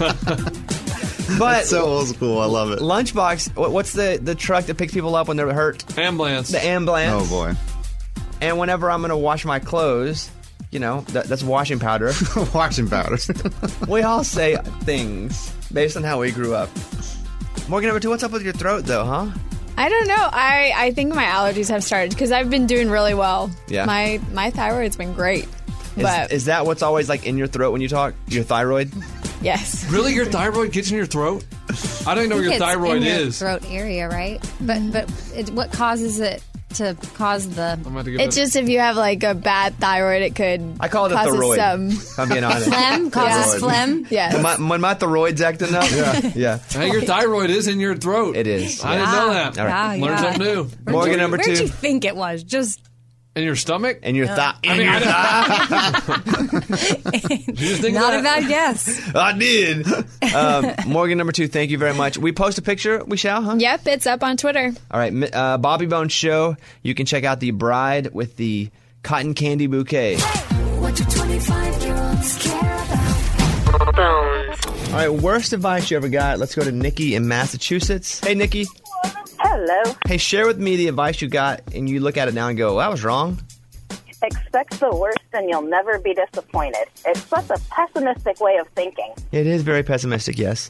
D: But
E: That's so old school. I love it.
D: Lunchbox, what- what's the, the truck that picks people up when they're hurt?
H: Ambulance.
D: The ambulance.
E: Oh, boy.
D: And whenever I'm going to wash my clothes, you know, that, that's washing powder.
E: Washing powder.
D: We all say things based on how we grew up. Morgan number two, what's up with your throat, though, huh?
N: I don't know. I, I think my allergies have started because I've been doing really well.
D: Yeah.
N: My my thyroid's been great.
D: Is,
N: But
D: is that what's always like in your throat when you talk? Your thyroid?
N: yes.
H: Really, your thyroid gets in your throat? I don't even know what your
G: It's
H: thyroid
G: in your
H: is.
G: throat area, right? But but it, what causes it to cause the?
H: I'm about to give
N: It's
H: it-
N: just if you have like a bad thyroid, it could
D: I call it a
N: causes
D: thyroid.
N: some.
D: If I'm being honest.
G: Phlegm causes
E: Yeah.
G: phlegm.
N: Yes.
D: When my, when my thyroid's acting up? Yeah. Yeah.
H: Hey, your thyroid is in your throat.
D: It is.
H: I didn't know that.
D: All right.
G: Yeah,
H: Learn
G: yeah.
H: something new.
D: Morgan number
G: Where'd
D: two.
G: you think it was? Just
H: In your stomach?
D: And your thigh.
H: I mean, I Did you just think
G: not
H: of
G: a
H: that?
G: bad guess.
D: I did. Um, Morgan number two, thank you very much. We post a picture, we shall, huh?
N: Yep, it's up on Twitter.
D: All right, mi- uh, Bobby Bones Show. You can check out the bride with the cotton candy bouquet.
C: What do twenty-five-year-olds care about?
D: All right, worst advice you ever got. Let's go to Nikki in Massachusetts. Hey, Nikki.
F: Hello.
D: Hey, share with me the advice you got, and you look at it now and go, well, that was wrong.
F: Expect the worst and you'll never be disappointed. It's such a pessimistic way of thinking.
D: It is very pessimistic, yes.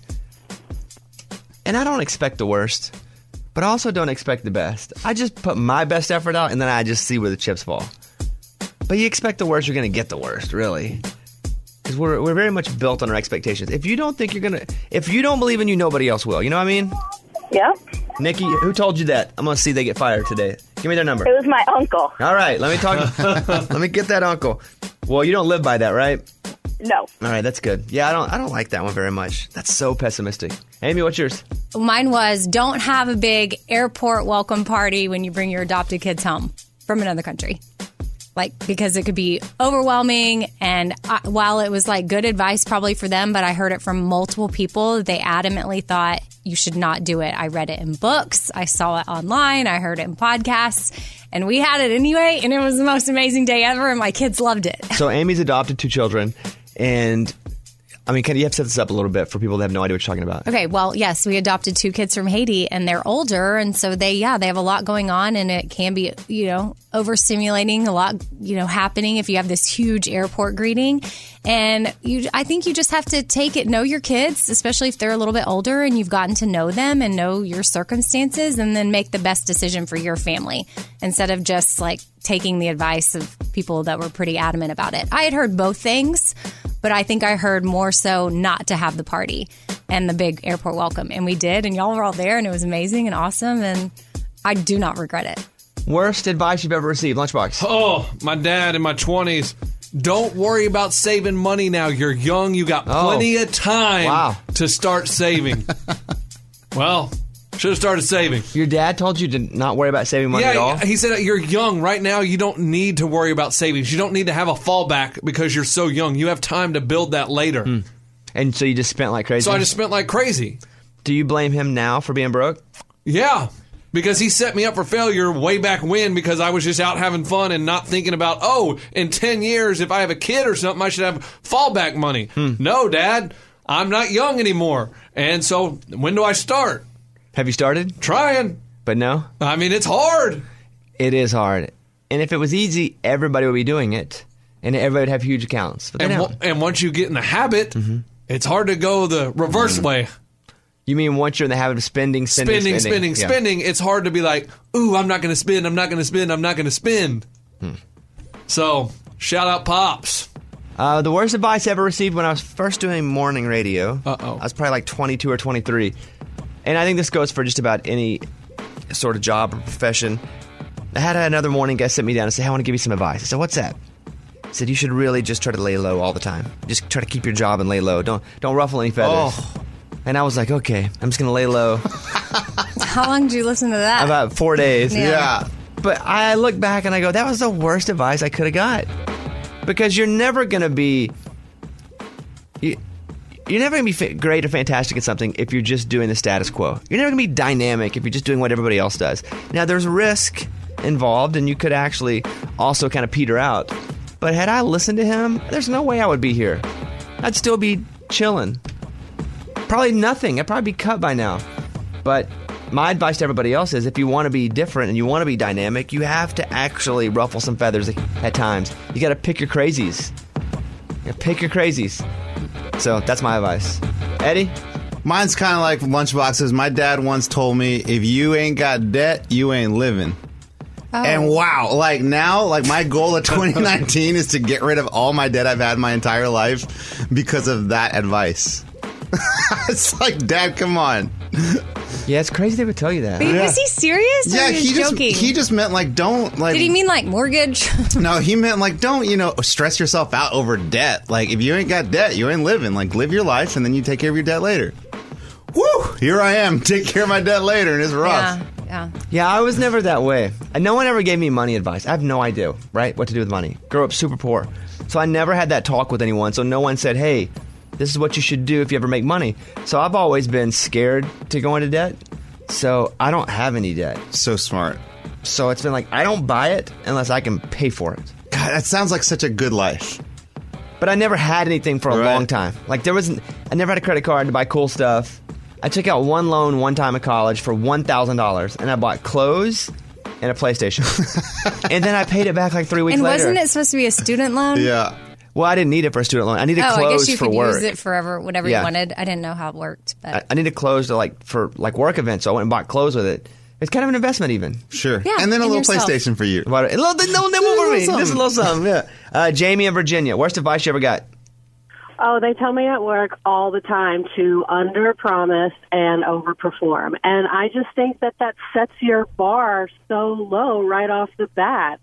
D: And I don't expect the worst, but I also don't expect the best. I just put my best effort out, and then I just see where the chips fall. But you expect the worst, you're going to get the worst, really. Because we're, we're very much built on our expectations. If you don't think you're going to... If you don't believe in you, nobody else will. You know what I mean?
F: Yeah.
D: Nikki, who told you that? I'm going to see they get fired today. Give me their number.
F: It was my uncle.
D: All right, let me talk. Let me get that uncle. Well, you don't live by that, right?
F: No.
D: All right, that's good. Yeah, I don't I don't like that one very much. That's so pessimistic. Amy, what's yours?
G: Mine was don't have a big airport welcome party when you bring your adopted kids home from another country. Like, because it could be overwhelming. And I, while it was like good advice probably for them, but I heard it from multiple people, they adamantly thought you should not do it. I read it in books. I saw it online. I heard it in podcasts. And we had it anyway. And it was the most amazing day ever. And my kids loved it.
D: So Amy's adopted two children, and I mean, can you have to set this up a little bit for people that have no idea what you're talking about?
G: Okay, well, yes, we adopted two kids from Haiti, and they're older, and so they, yeah, they have a lot going on, and it can be, you know, overstimulating, a lot, you know, happening if you have this huge airport greeting. And you, I think you just have to take it, know your kids, especially if they're a little bit older and you've gotten to know them and know your circumstances, and then make the best decision for your family instead of just like taking the advice of people that were pretty adamant about it. I had heard both things, but I think I heard more so not to have the party and the big airport welcome. And we did, and y'all were all there, and it was amazing and awesome, and I do not regret it.
D: Worst advice you've ever received, Lunchbox?
H: Oh, my dad in my twenties. Don't worry about saving money now. You're young. You got plenty
D: Oh.
H: of time
D: Wow.
H: to start saving. Well, should have started saving.
D: Your dad told you to not worry about saving money
H: yeah,
D: at all?
H: he said you're young. Right now, you don't need to worry about savings. You don't need to have a fallback because you're so young. You have time to build that later.
D: Hmm. And so you just spent like crazy?
H: So I just spent like crazy.
D: Do you blame him now for being broke?
H: Yeah, because he set me up for failure way back when because I was just out having fun and not thinking about, oh, in ten years, if I have a kid or something, I should have fallback money.
D: Hmm.
H: No, Dad, I'm not young anymore. And so when do I start?
D: Have you started?
H: Trying.
D: But no?
H: I mean, it's hard.
D: It is hard. And if it was easy, everybody would be doing it. And everybody would have huge accounts. But they
H: And,
D: don't.
H: w- and once you get in the habit, it's hard to go the reverse way.
D: You mean once you're in the habit of spending, spending,
H: Spending,
D: spending?
H: spending,
D: Yeah.
H: spending. It's hard to be like, ooh, I'm not going to spend, I'm not going to spend, I'm not going to spend.
D: Hmm.
H: So, shout out Pops.
D: Uh, the worst advice I ever received when I was first doing morning radio.
H: Uh-oh.
D: I was probably like twenty-two or twenty-three. And I think this goes for just about any sort of job or profession. I had another morning guy sit me down and say, hey, I want to give you some advice. I said, what's that? He said, you should really just try to lay low all the time. Just try to keep your job and lay low. Don't don't ruffle any feathers.
E: Oh.
D: And I was like, okay, I'm just going to lay low.
G: How long did you listen to that?
D: About four days.
G: Yeah.
E: Yeah.
D: But I look back and I go, that was the worst advice I could have got. Because you're never going to be... You, you're never going to be fa- great or fantastic at something if you're just doing the status quo. You're never going to be dynamic if you're just doing what everybody else does. Now, there's risk involved, and you could actually also kind of peter out. But had I listened to him, there's no way I would be here. I'd still be chilling. Probably nothing. I'd probably be cut by now. But my advice to everybody else is if you want to be different and you want to be dynamic, you have to actually ruffle some feathers at times. You got to pick your crazies. You gotta pick your crazies. So that's my advice. Eddie?
E: Mine's kind of like Lunchboxes. My dad once told me, if you ain't got debt, you ain't living.
G: Oh.
E: And wow, like now, like my goal of twenty nineteen is to get rid of all my debt I've had my entire life because of that advice. It's like, Dad, come on.
D: Yeah, it's crazy they would tell you that.
G: But was he serious? Or
E: Yeah,
G: he was
E: he just
G: joking?
E: he just meant like don't like.
G: Did he mean like mortgage?
E: No, he meant like don't you know stress yourself out over debt. Like if you ain't got debt, you ain't living. Like live your life and then you take care of your debt later. Woo! Here I am, take care of my debt later, and it's rough.
G: Yeah, yeah.
D: Yeah, I was never that way. And no one ever gave me money advice. I have no idea, right, what to do with money. Grew up super poor. So I never had that talk with anyone. So no one said, hey, this is what you should do if you ever make money. So I've always been scared to go into debt. So I don't have any debt.
E: So smart.
D: So it's been like, I don't buy it unless I can pay for it.
E: God, that sounds like such a good life.
D: But I never had anything for a
E: Right.
D: long time. Like there wasn't, I never had a credit card to buy cool stuff. I took out one loan one time at college for one thousand dollars, and I bought clothes and a PlayStation. And then I paid it back like three weeks
G: And
D: later.
G: wasn't it supposed to be a student loan?
E: Yeah.
D: Well, I didn't need it for a student loan. I needed
G: Oh, I
D: clothes
G: guess you
D: for
G: could
D: work.
G: use it forever, whatever
D: Yeah.
G: you wanted. I didn't know how it worked, but
D: I, I needed clothes to like for like work events, so I went and bought clothes with it. It's kind of an investment, even.
E: Sure.
G: Yeah,
E: and then a
G: in
E: little
G: yourself.
E: PlayStation for you.
D: What, a little, no, no, more for me. Just a little something. Yeah. Uh, Jamie in Virginia. Worst advice you ever got?
F: Oh, they tell me at work all the time to under-promise and over-perform. And I just think that that sets your bar so low right off the bat.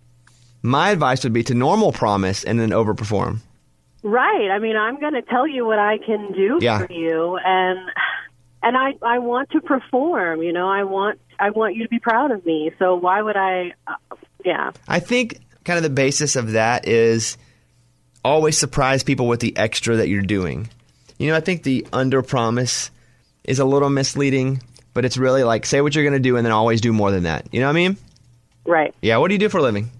D: My advice would be to normal promise and then overperform.
F: Right. I mean, I'm going to tell you what I can do
D: Yeah.
F: for you, and and I I want to perform. You know, I want I want you to be proud of me. So why would I? Uh, yeah.
D: I think kind of the basis of that is always surprise people with the extra that you're doing. You know, I think the under promise is a little misleading, but it's really like say what you're going to do and then always do more than that. You know what I mean?
F: Right.
D: Yeah. What do you do for a living?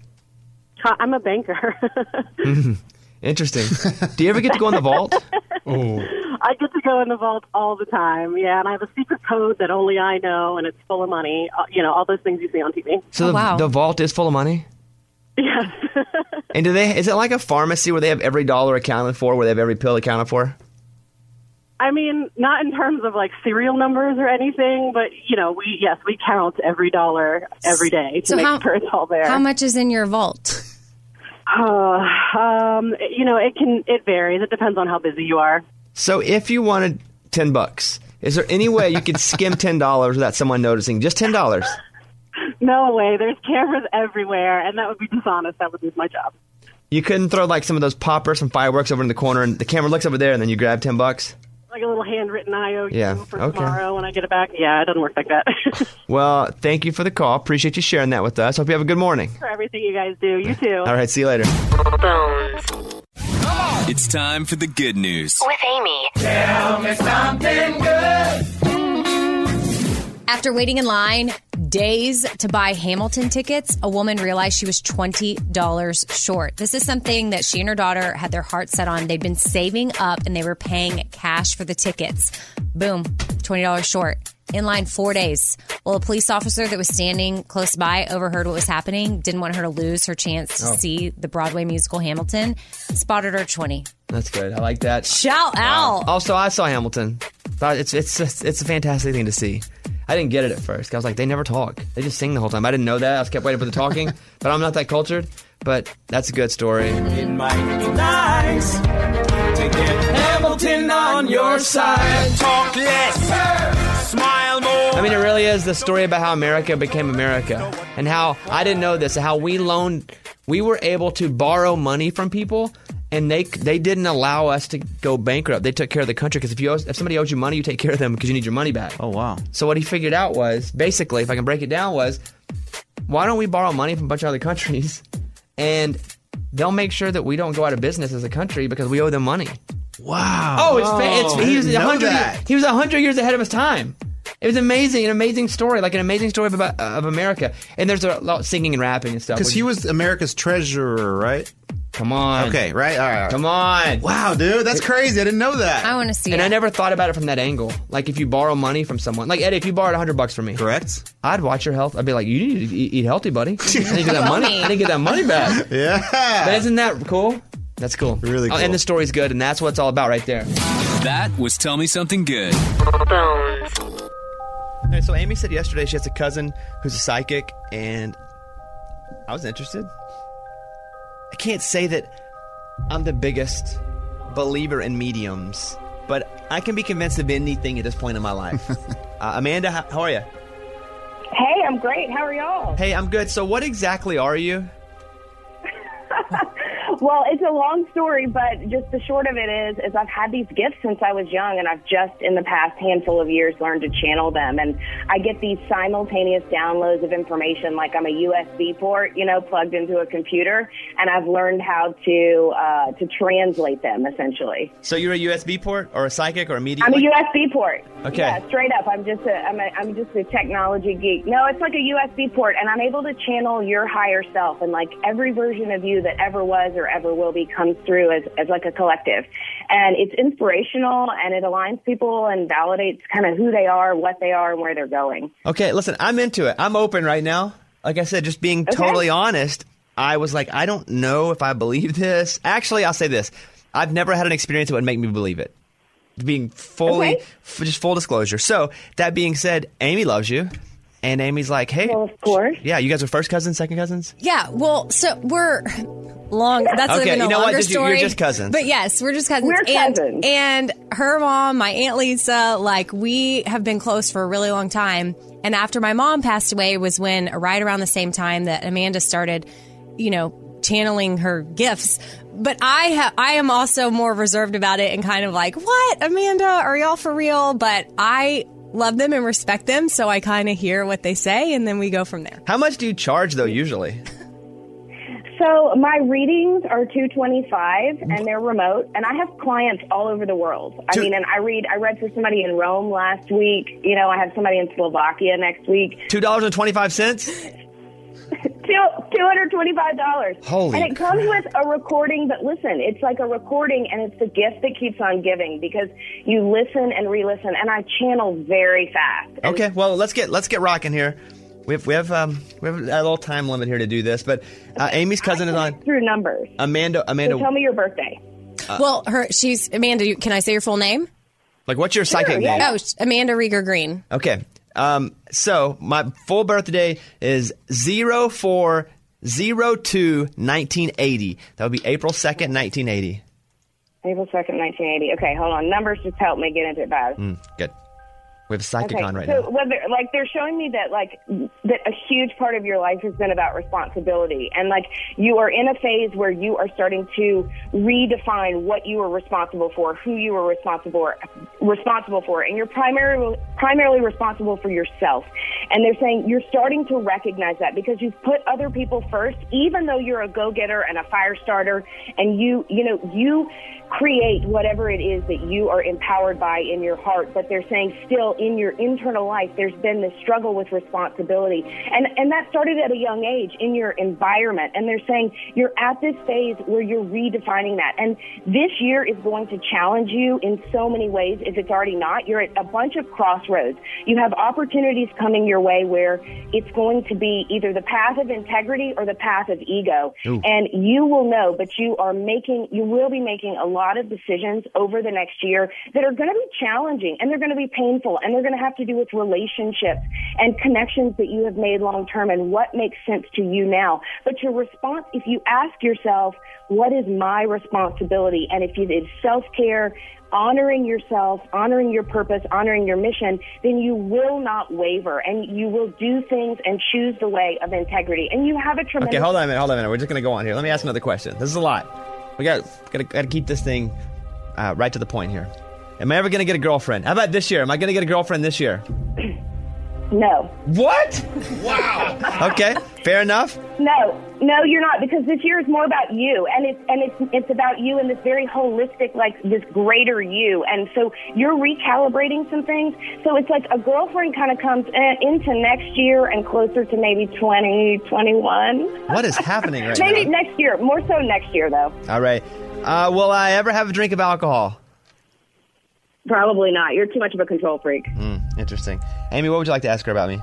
F: I'm a banker.
D: Interesting. Do you ever get to go in the vault?
H: Oh.
O: I get to go in the vault all the time, yeah, and I have a secret code that only I know, and it's full of money. Uh, you know, all those things you see on T V.
D: So the, the vault is full of money?
O: Yes.
D: And do they? Is it like a pharmacy where they have every dollar accounted for, where they have every pill accounted for?
O: I mean, not in terms of like serial numbers or anything, but you know, we yes, we count every dollar every day to
G: So
O: make
G: how-
O: sure it's all there.
G: How much is in your vault?
O: Uh, um, you know, it can it varies. It depends on how busy you are.
D: So if you wanted ten bucks, is there any way you could skim ten dollars without someone noticing? Just ten dollars.
O: No way. There's cameras everywhere, and that would be dishonest. That would lose my job.
D: You couldn't throw like some of those poppers, some fireworks over in the corner, and the camera looks over there, and then you grab ten bucks.
O: Like a little handwritten I O U
D: Yeah,
O: for
D: okay.
O: tomorrow when I get it back. Yeah, it doesn't work like that.
D: Well, thank you for the call. Appreciate you sharing that with us. Hope you have a good morning.
O: For everything you guys do. You too.
D: All right, see you later.
L: It's time for the good news.
B: With Amy.
A: Tell me something good.
G: After waiting in line days to buy Hamilton tickets, a woman realized she was twenty dollars short. This is something that she and her daughter had their heart set on. They'd been saving up and they were paying cash for the tickets. Boom, twenty dollars short. In line four days. Well, a police officer that was standing close by overheard what was happening, didn't want her to lose her chance to
D: Oh.
G: see the Broadway musical Hamilton, spotted her twenty.
D: That's good. I like that.
G: Shout out.
D: Also, I saw Hamilton. Thought It's it's it's it's a fantastic thing to see. I didn't get it at first. I was like, they never talk. They just sing the whole time. I didn't know that. I was kept waiting for the talking, but I'm not that cultured. But that's a good story.
A: It might be nice to get Hamilton on your side. Talk less, smile more.
D: I mean, it really is the story about how America became America, and how I didn't know this, how we loaned, we were able to borrow money from people, and they they didn't allow us to go bankrupt. They took care of the country, because if you owe, if somebody owes you money, you take care of them because you need your money back.
E: Oh wow!
D: So what he figured out was, basically, if I can break it down, was why don't we borrow money from a bunch of other countries, and they'll make sure that we don't go out of business as a country because we owe them money.
E: Wow!
D: Oh, it's, fa- it's
E: I
D: he was
E: didn't
D: a
E: know
D: hundred.
E: that.
D: He was a hundred years ahead of his time. It was amazing, an amazing story, like an amazing story of about, of America. And there's a lot of singing and rapping and stuff.
E: Because he was America's treasurer, right?
D: Come on.
E: Okay, right? All right. all right.
D: Come on.
E: Wow, dude, that's crazy. I didn't know that.
G: I want to see
D: And
G: it.
D: I never thought about it from that angle. Like if you borrow money from someone, like Eddie, if you borrowed a hundred bucks from me,
E: correct?
D: I'd watch your health. I'd be like, you need to eat, eat healthy, buddy. I didn't get that money. I didn't get that money back.
E: Yeah.
D: But isn't that cool? That's cool.
E: Really cool.
D: Oh, and the story's good, and that's what it's all about right there.
L: That was Tell Me Something Good.
D: Okay, so Amy said yesterday she has a cousin who's a psychic, and I was interested. I can't say that I'm the biggest believer in mediums, but I can be convinced of anything at this point in my life. uh, Amanda, how, how are you?
P: Hey, I'm great. How are y'all?
D: Hey, I'm good. So what exactly are you?
P: Well, it's a long story, but just the short of it is, is I've had these gifts since I was young, and I've just in the past handful of years learned to channel them. And I get these simultaneous downloads of information, like I'm a U S B port, you know, plugged into a computer, and I've learned how to uh, to translate them essentially.
D: So you're a U S B port or a psychic or a medium?
P: I'm a U S B port.
D: Okay.
P: Yeah, straight up. I'm just a I'm a I'm just a technology geek. No, it's like a U S B port, and I'm able to channel your higher self, and like every version of you that ever was or ever will be comes through as as like a collective, and it's inspirational and it aligns people and validates kind of who they are, what they are, and where they're going.
D: Okay, listen, I'm into it. I'm open right now. Like I said, just being
P: Okay.
D: totally honest, I was like, I don't know if I believe this. Actually, I'll say this. I've never had an experience that would make me believe it. Being fully,
P: Okay.
D: f- just full disclosure. So, that being said, Amy loves you. And Amy's like, hey.
P: Well, of course.
D: Yeah, you guys are first cousins, second cousins?
G: Yeah, well, so we're long. That's
D: Okay,
G: even a
D: you know what?
G: longer
D: Just- you're
G: story.
D: just cousins.
G: But yes, we're just cousins.
P: We're
G: and,
P: cousins.
G: And her mom, my Aunt Lisa, like we have been close for a really long time. And after my mom passed away was when, right around the same time that Amanda started, you know, channeling her gifts. But I ha- I am also more reserved about it and kind of like, what, Amanda? Are y'all for real? But I love them and respect them, so I kind of hear what they say, and then we go from there.
D: How much do you charge, though, usually?
P: So my readings are two twenty-five, and they're remote, and I have clients all over the world. I
D: Two-
P: mean, and I read I read for somebody in Rome last week. You know, I have somebody in Slovakia next week.
D: two dollars and twenty-five cents?
P: two hundred twenty-five dollars.
D: Holy
P: And it comes with a recording, but listen, it's like a recording, and it's the gift that keeps on giving because you listen and re-listen, and I channel very fast. And
D: Okay, well let's get let's get rocking here. We have we have um we have a little time limit here to do this, but uh, Amy's cousin is on.
P: through numbers.
D: Amanda. Amanda.
P: So tell me your birthday.
G: well, her she's Amanda. you- Can I say your full name?
D: Like, what's your psychic
P: yeah.
D: name?
G: Oh, sh- Amanda Rieger Green.
D: Okay. Um. So my full birthday is zero four zero two nineteen eighty. That would be April second, nineteen eighty.
P: April second, nineteen eighty. Okay, hold on. Numbers just help me get into it, Baz.
D: Mm, good. We have a psychic
P: Okay,
D: on right
P: so
D: now.
P: whether, like they're showing me that like that a huge part of your life has been about responsibility, and like you are in a phase where you are starting to redefine what you are responsible for, who you are responsible responsible for, and you're primarily primarily responsible for yourself. And they're saying you're starting to recognize that because you've put other people first, even though you're a go-getter and a fire starter, and you you know you create whatever it is that you are empowered by in your heart. But they're saying still in your internal life, there's been this struggle with responsibility. And, and that started at a young age in your environment. And they're saying you're at this phase where you're redefining that. And this year is going to challenge you in so many ways. If it's already not, you're at a bunch of crossroads. You have opportunities coming your way where it's going to be either the path of integrity or the path of ego.
Q: Ooh.
P: And you will know, but you are making, you will be making a lot of decisions over the next year that are going to be challenging, and they're going to be painful, and they're going to have to do with relationships and connections that you have made long term and what makes sense to you now. But your response, if you ask yourself, what is my responsibility? And if it is self-care, honoring yourself, honoring your purpose, honoring your mission, then you will not waver, and you will do things and choose the way of integrity. And you have a tremendous...
D: Okay, hold on a minute. Hold on a minute. We're just going to go on here. Let me ask another question. This is a lot. We got got to keep this thing uh, right to the point here. Am I ever going to get a girlfriend? How about this year? Am I going to get a girlfriend this year?
P: No.
D: What? Wow. Okay, fair enough.
P: No, no, you're not, because this year is more about you, and it's and it's it's about you in this very holistic, like this greater you, and so you're recalibrating some things. So it's like a girlfriend kind of comes in, into next year and closer to maybe twenty twenty-one.
D: What is happening right
P: maybe
D: now?
P: next year, more so next year though.
D: All right. Uh, will I ever have a drink of alcohol?
P: Probably not. You're too much of a control freak.
D: Mm, interesting. Amy, what would you like to ask her about me?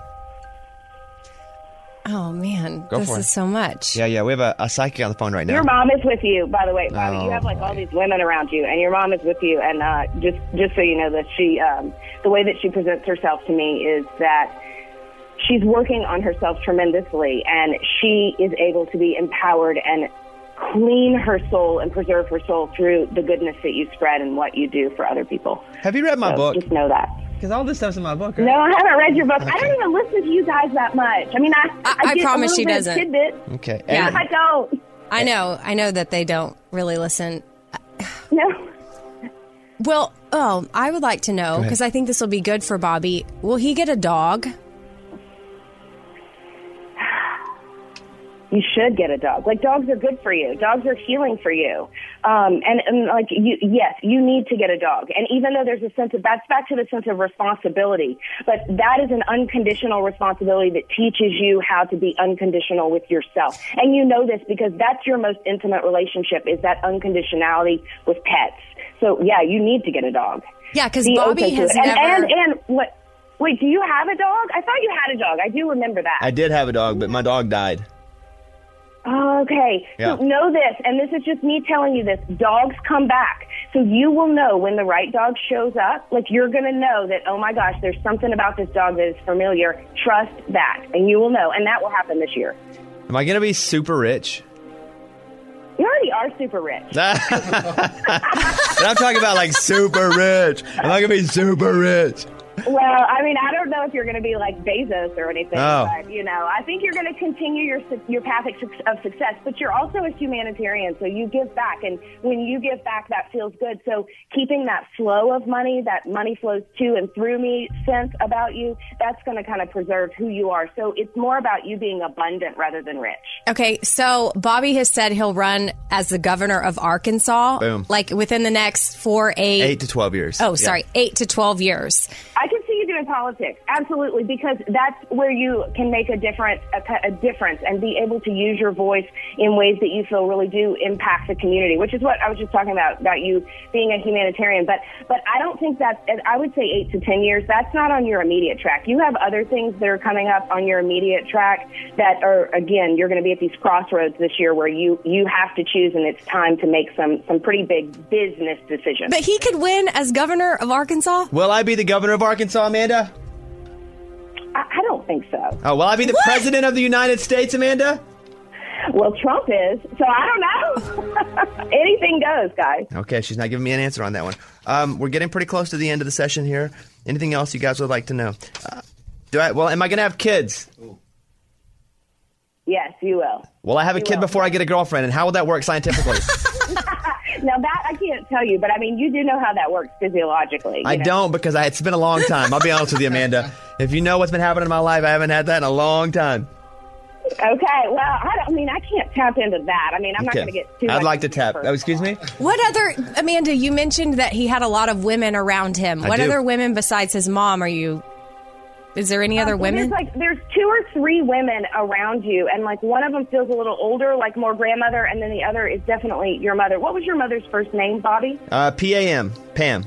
G: Oh man,
D: Go
G: this
D: for
G: is
D: it.
G: so much.
D: Yeah, yeah. We have a, a psychic on the phone right now.
P: Your mom is with you, by the way. Bobby,
D: Oh,
P: you have like all these women around you, and your mom is with you. And uh, just just so you know, that she, um, the way that she presents herself to me is that she's working on herself tremendously, and she is able to be empowered and clean her soul and preserve her soul through the goodness that you spread and what you do for other people.
D: Have you read my
P: So
D: book?
P: Just know that.
D: Because all this stuff's in my book, right?
P: No, I haven't read your book. I don't even listen to you guys that much. I mean, I I,
G: I
P: get
G: promise
P: a
G: she
P: little bit of
G: doesn't.
P: tidbit.
D: Okay.
G: Yeah.
P: I don't.
G: I know. I know that they don't really listen.
P: No.
G: Well, oh, I would like to know,
D: ahead.
G: because I think this will be good for Bobby. Will he get a dog?
P: You should get a dog. Like, dogs are good for you. Dogs are healing for you. Um, and, and like, you, yes, you need to get a dog. And even though there's a sense of, that's back to the sense of responsibility, but that is an unconditional responsibility that teaches you how to be unconditional with yourself. And you know this because that's your most intimate relationship, is that unconditionality with pets. So yeah, you need to get a dog.
G: Yeah, because
P: Be
G: Bobby
P: open to
G: has
P: it. And,
G: never.
P: and, and what, wait, do you have a dog? I thought you had a dog. I do remember that.
D: I did have a dog, but my dog died.
P: Oh, okay.
D: Yeah.
P: So know this, and this is just me telling you this. Dogs come back. So you will know when the right dog shows up. Like, you're going to know that, oh my gosh, there's something about this dog that is familiar. Trust that. And you will know. And that will happen this year.
D: Am I going to be super rich?
P: You already are super rich.
D: But I'm talking about like super rich. Am I going to be super rich?
P: Well, I mean, I don't know if you're going to be like Bezos or anything,
D: Oh.
P: but, you know, I think you're going to continue your su- your path of suc- of success, but you're also a humanitarian, so you give back, and when you give back, that feels good. So keeping that flow of money, that money flows to and through me sense about you, that's going to kind of preserve who you are. So it's more about you being abundant rather than rich.
G: Okay, so Bobby has said he'll run as the governor of Arkansas,
D: Boom.
G: like within the next four, eight,
D: Eight to twelve years.
G: Oh,
D: Yeah.
G: sorry, eight to twelve years.
P: I can see you in politics, absolutely, because that's where you can make a difference, a, a difference, and be able to use your voice in ways that you feel really do impact the community. Which is what I was just talking about about you being a humanitarian. But but I don't think that's. I would say eight to ten years. That's not on your immediate track. You have other things that are coming up on your immediate track that are, again, you're going to be at these crossroads this year where you you have to choose, and it's time to make some some pretty big business decisions.
G: But he could win as governor of Arkansas?
D: Will I be the governor of Arkansas, Amanda?
P: I, I don't think so.
D: Oh, will I be the
P: What?
D: president of the United States, Amanda?
P: Well, Trump is, so I don't know. Anything goes, guys.
D: Okay, she's not giving me an answer on that one. Um, we're getting pretty close to the end of the session here. Anything else you guys would like to know? Uh, do I? Well, am I going to have kids?
P: Yes, you will.
D: Will I have a
P: You
D: kid
P: will.
D: before I get a girlfriend? And how will that work scientifically?
P: Now, that I can't tell you, but I mean, you do know how that works physiologically.
D: I
P: you know?
D: don't because I, it's been a long time. I'll be honest with you, Amanda. If you know what's been happening in my life, I haven't had that in a long time.
P: Okay, well, I, don't, I mean, I can't tap into that. I mean, I'm not
D: Okay.
P: going to get too
D: I'd
P: much
D: like to
P: into
D: tap.
P: personal.
D: Oh, excuse me?
G: What other, Amanda, you mentioned that he had a lot of women around him.
D: I
G: What
D: do.
G: other women besides his mom are you, is there any
P: Um,
G: other
P: so
G: women?
P: There's like there's two or three women around you, and like one of them feels a little older, like more grandmother, and then the other is definitely your mother. What was your mother's first name, Bobby?
D: Uh, P A M, Pam.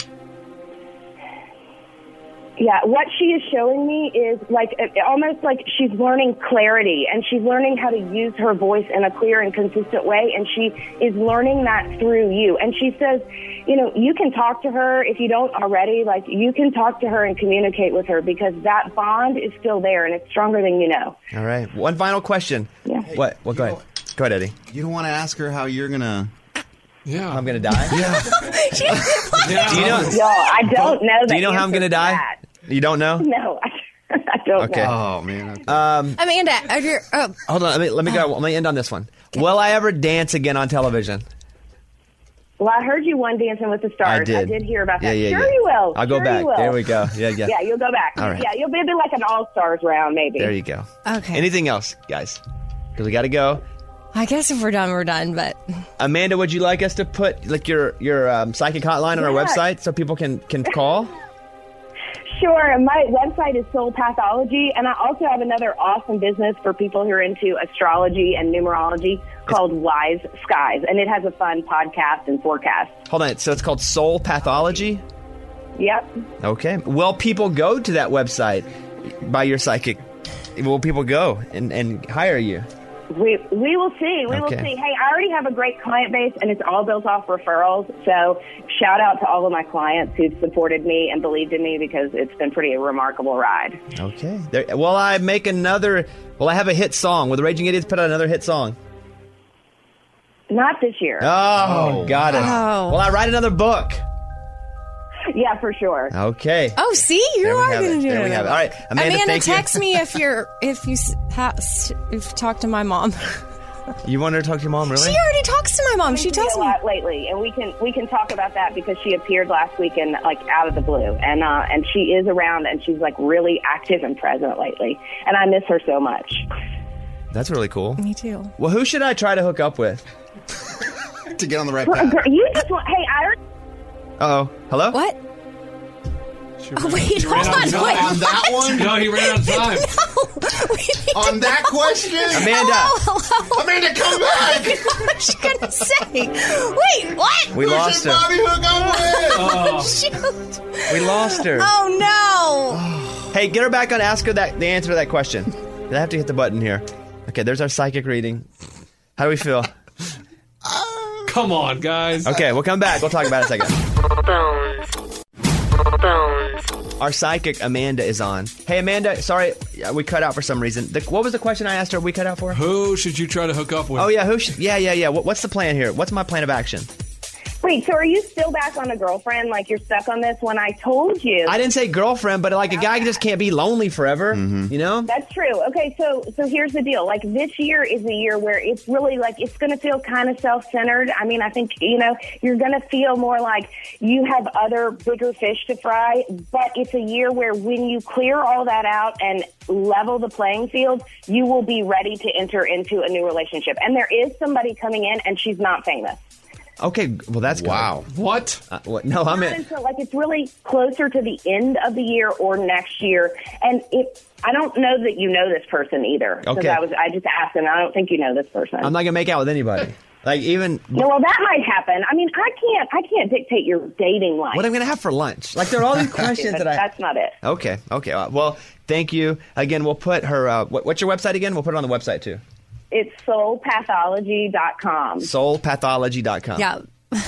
P: Yeah, what she is showing me is like it, almost like she's learning clarity, and she's learning how to use her voice in a clear and consistent way, and she is learning that through you. And she says, you know, you can talk to her if you don't already, like you can talk to her and communicate with her because that bond is still there, and it's stronger than you know.
D: All right. One final question.
P: Yeah.
D: What? Well, go ahead. Go ahead, Eddie.
E: You don't want to ask her how you're going to...
H: Yeah.
D: I'm going to die?
E: Yeah.
D: Do you know?
P: No, I don't know.
D: Do you
P: the
D: know how I'm
P: answer
D: going to die?
P: that.
D: You don't know?
P: No, I, I don't
D: Okay.
P: know.
E: Oh, man. Okay.
D: Um,
G: Amanda, are you, oh,
D: hold on. Let me, let me go. Let me end on this one. Will I ever dance again on television?
P: Well, I heard you won Dancing with the Stars.
D: I did.
P: hear about
D: Yeah,
P: that.
D: yeah,
P: sure
D: yeah.
P: you will.
D: I'll go
P: Sure
D: back.
P: You will.
D: There we go. Yeah, yeah.
P: Yeah, you'll go back.
D: All right.
P: Yeah, you'll be it'll be like an All-Stars round, maybe.
D: There you go.
G: okay.
D: Anything else, guys? Because we got to go.
G: I guess if we're done, we're done, but
D: Amanda, would you like us to put like your your um, psychic hotline on our
P: Yeah.
D: website so people can can call?
P: Sure. My website is Soul Pathology, and I also have another awesome business for people who are into astrology and numerology called Wise Skies, and it has a fun podcast and forecast.
D: Hold on. So it's called Soul Pathology.
P: Yep.
D: Okay. Will people go to that website by your psychic? Will people go and, and hire you?
P: We we will see. We will
D: Okay.
P: see. Hey, I already have a great client base, and it's all built off referrals. So shout out to all of my clients who've supported me and believed in me because it's been pretty a remarkable ride.
D: Okay. There, will I make another? Will I have a hit song? Will the Raging Idiots put out another hit song?
P: Not this year.
D: Oh, got it.
G: Oh.
D: Will I write another book?
P: Yeah, for sure.
D: Okay.
G: oh, see, you
D: There we
G: are
D: have
G: going
D: it.
G: to do
D: There
G: it.
D: we have it. All right, Amanda, thank you.
G: text me if you're if you s- ha, s- if you talk to my mom.
D: You want her to talk to your mom, really?
G: She already talks to my mom. She
P: She
G: tells
P: a
G: me.
P: lot lately, and we can we can talk about that because she appeared last weekend, like out of the blue, and uh, and she is around, and she's like really active and present lately, and I miss her so much.
D: That's really cool.
G: Me too.
D: Well, who should I try to hook up with?
E: To get on the right
P: Girl,
E: path.
P: girl, You just want, hey, I already
D: Uh-oh. Hello?
G: What? Oh, wait, hold
H: ran out
G: on.
H: of time.
G: Wait,
E: On that one?
H: No, he ran out of time.
G: no. We need
E: On that question?
D: Amanda,
G: Hello, hello.
E: Amanda, come back!
G: What was she gonna say? Wait, what?
D: we
E: Who
D: lost
E: should
D: her.
E: Bobby hook up with?
G: Shoot.
D: We lost her.
G: Oh no.
D: Hey, get her back on. Ask her that the answer to that question. I have to hit the button here. Okay, there's our psychic reading. How do we feel?
H: Come on, guys.
D: Okay, we'll come back. We'll talk about it in a second.
B: Bones. Bones.
D: Our psychic Amanda is on. Hey, Amanda. Sorry, yeah, we cut out for some reason. The, what was the question I asked her? We cut out for?
H: Who should you try to hook up with?
D: Oh yeah, who? Sh- yeah, yeah, yeah. What, what's the plan here? What's my plan of action?
P: Wait, so are you still back on a girlfriend? Like you're stuck on this when I told you?
D: I didn't say girlfriend, but like a guy just can't be lonely forever. You know?
P: That's true. Okay, so so here's the deal. Like this year is a year where it's really like it's going to feel kind of self-centered. I mean, I think you know you're going to feel more like you have other bigger fish to fry. But it's a year where when you clear all that out and level the playing field, you will be ready to enter into a new relationship. And there is somebody coming in, and she's not famous.
D: Okay, well that's
E: wow.
D: Good.
H: What?
D: Uh, what? No, I'm
P: Not
D: in.
P: until, like, it's really closer to the end of the year or next year. And it, I don't know that you know this person either. Because
D: Okay.
P: I was, I just asked him. I don't think you know this person.
D: I'm not gonna make out with anybody. Like even.
P: No, well, that might happen. I mean, I can't, I can't dictate your dating life.
D: What I'm gonna have for lunch? Like there are all these questions
P: But
D: that I.
P: That's not it.
D: Okay. Okay. uh, Well, thank you again. We'll put her. Uh, what, what's your website again? We'll put it on the website too.
P: It's soul pathology dot com.
D: soul pathology dot com.
G: Yeah.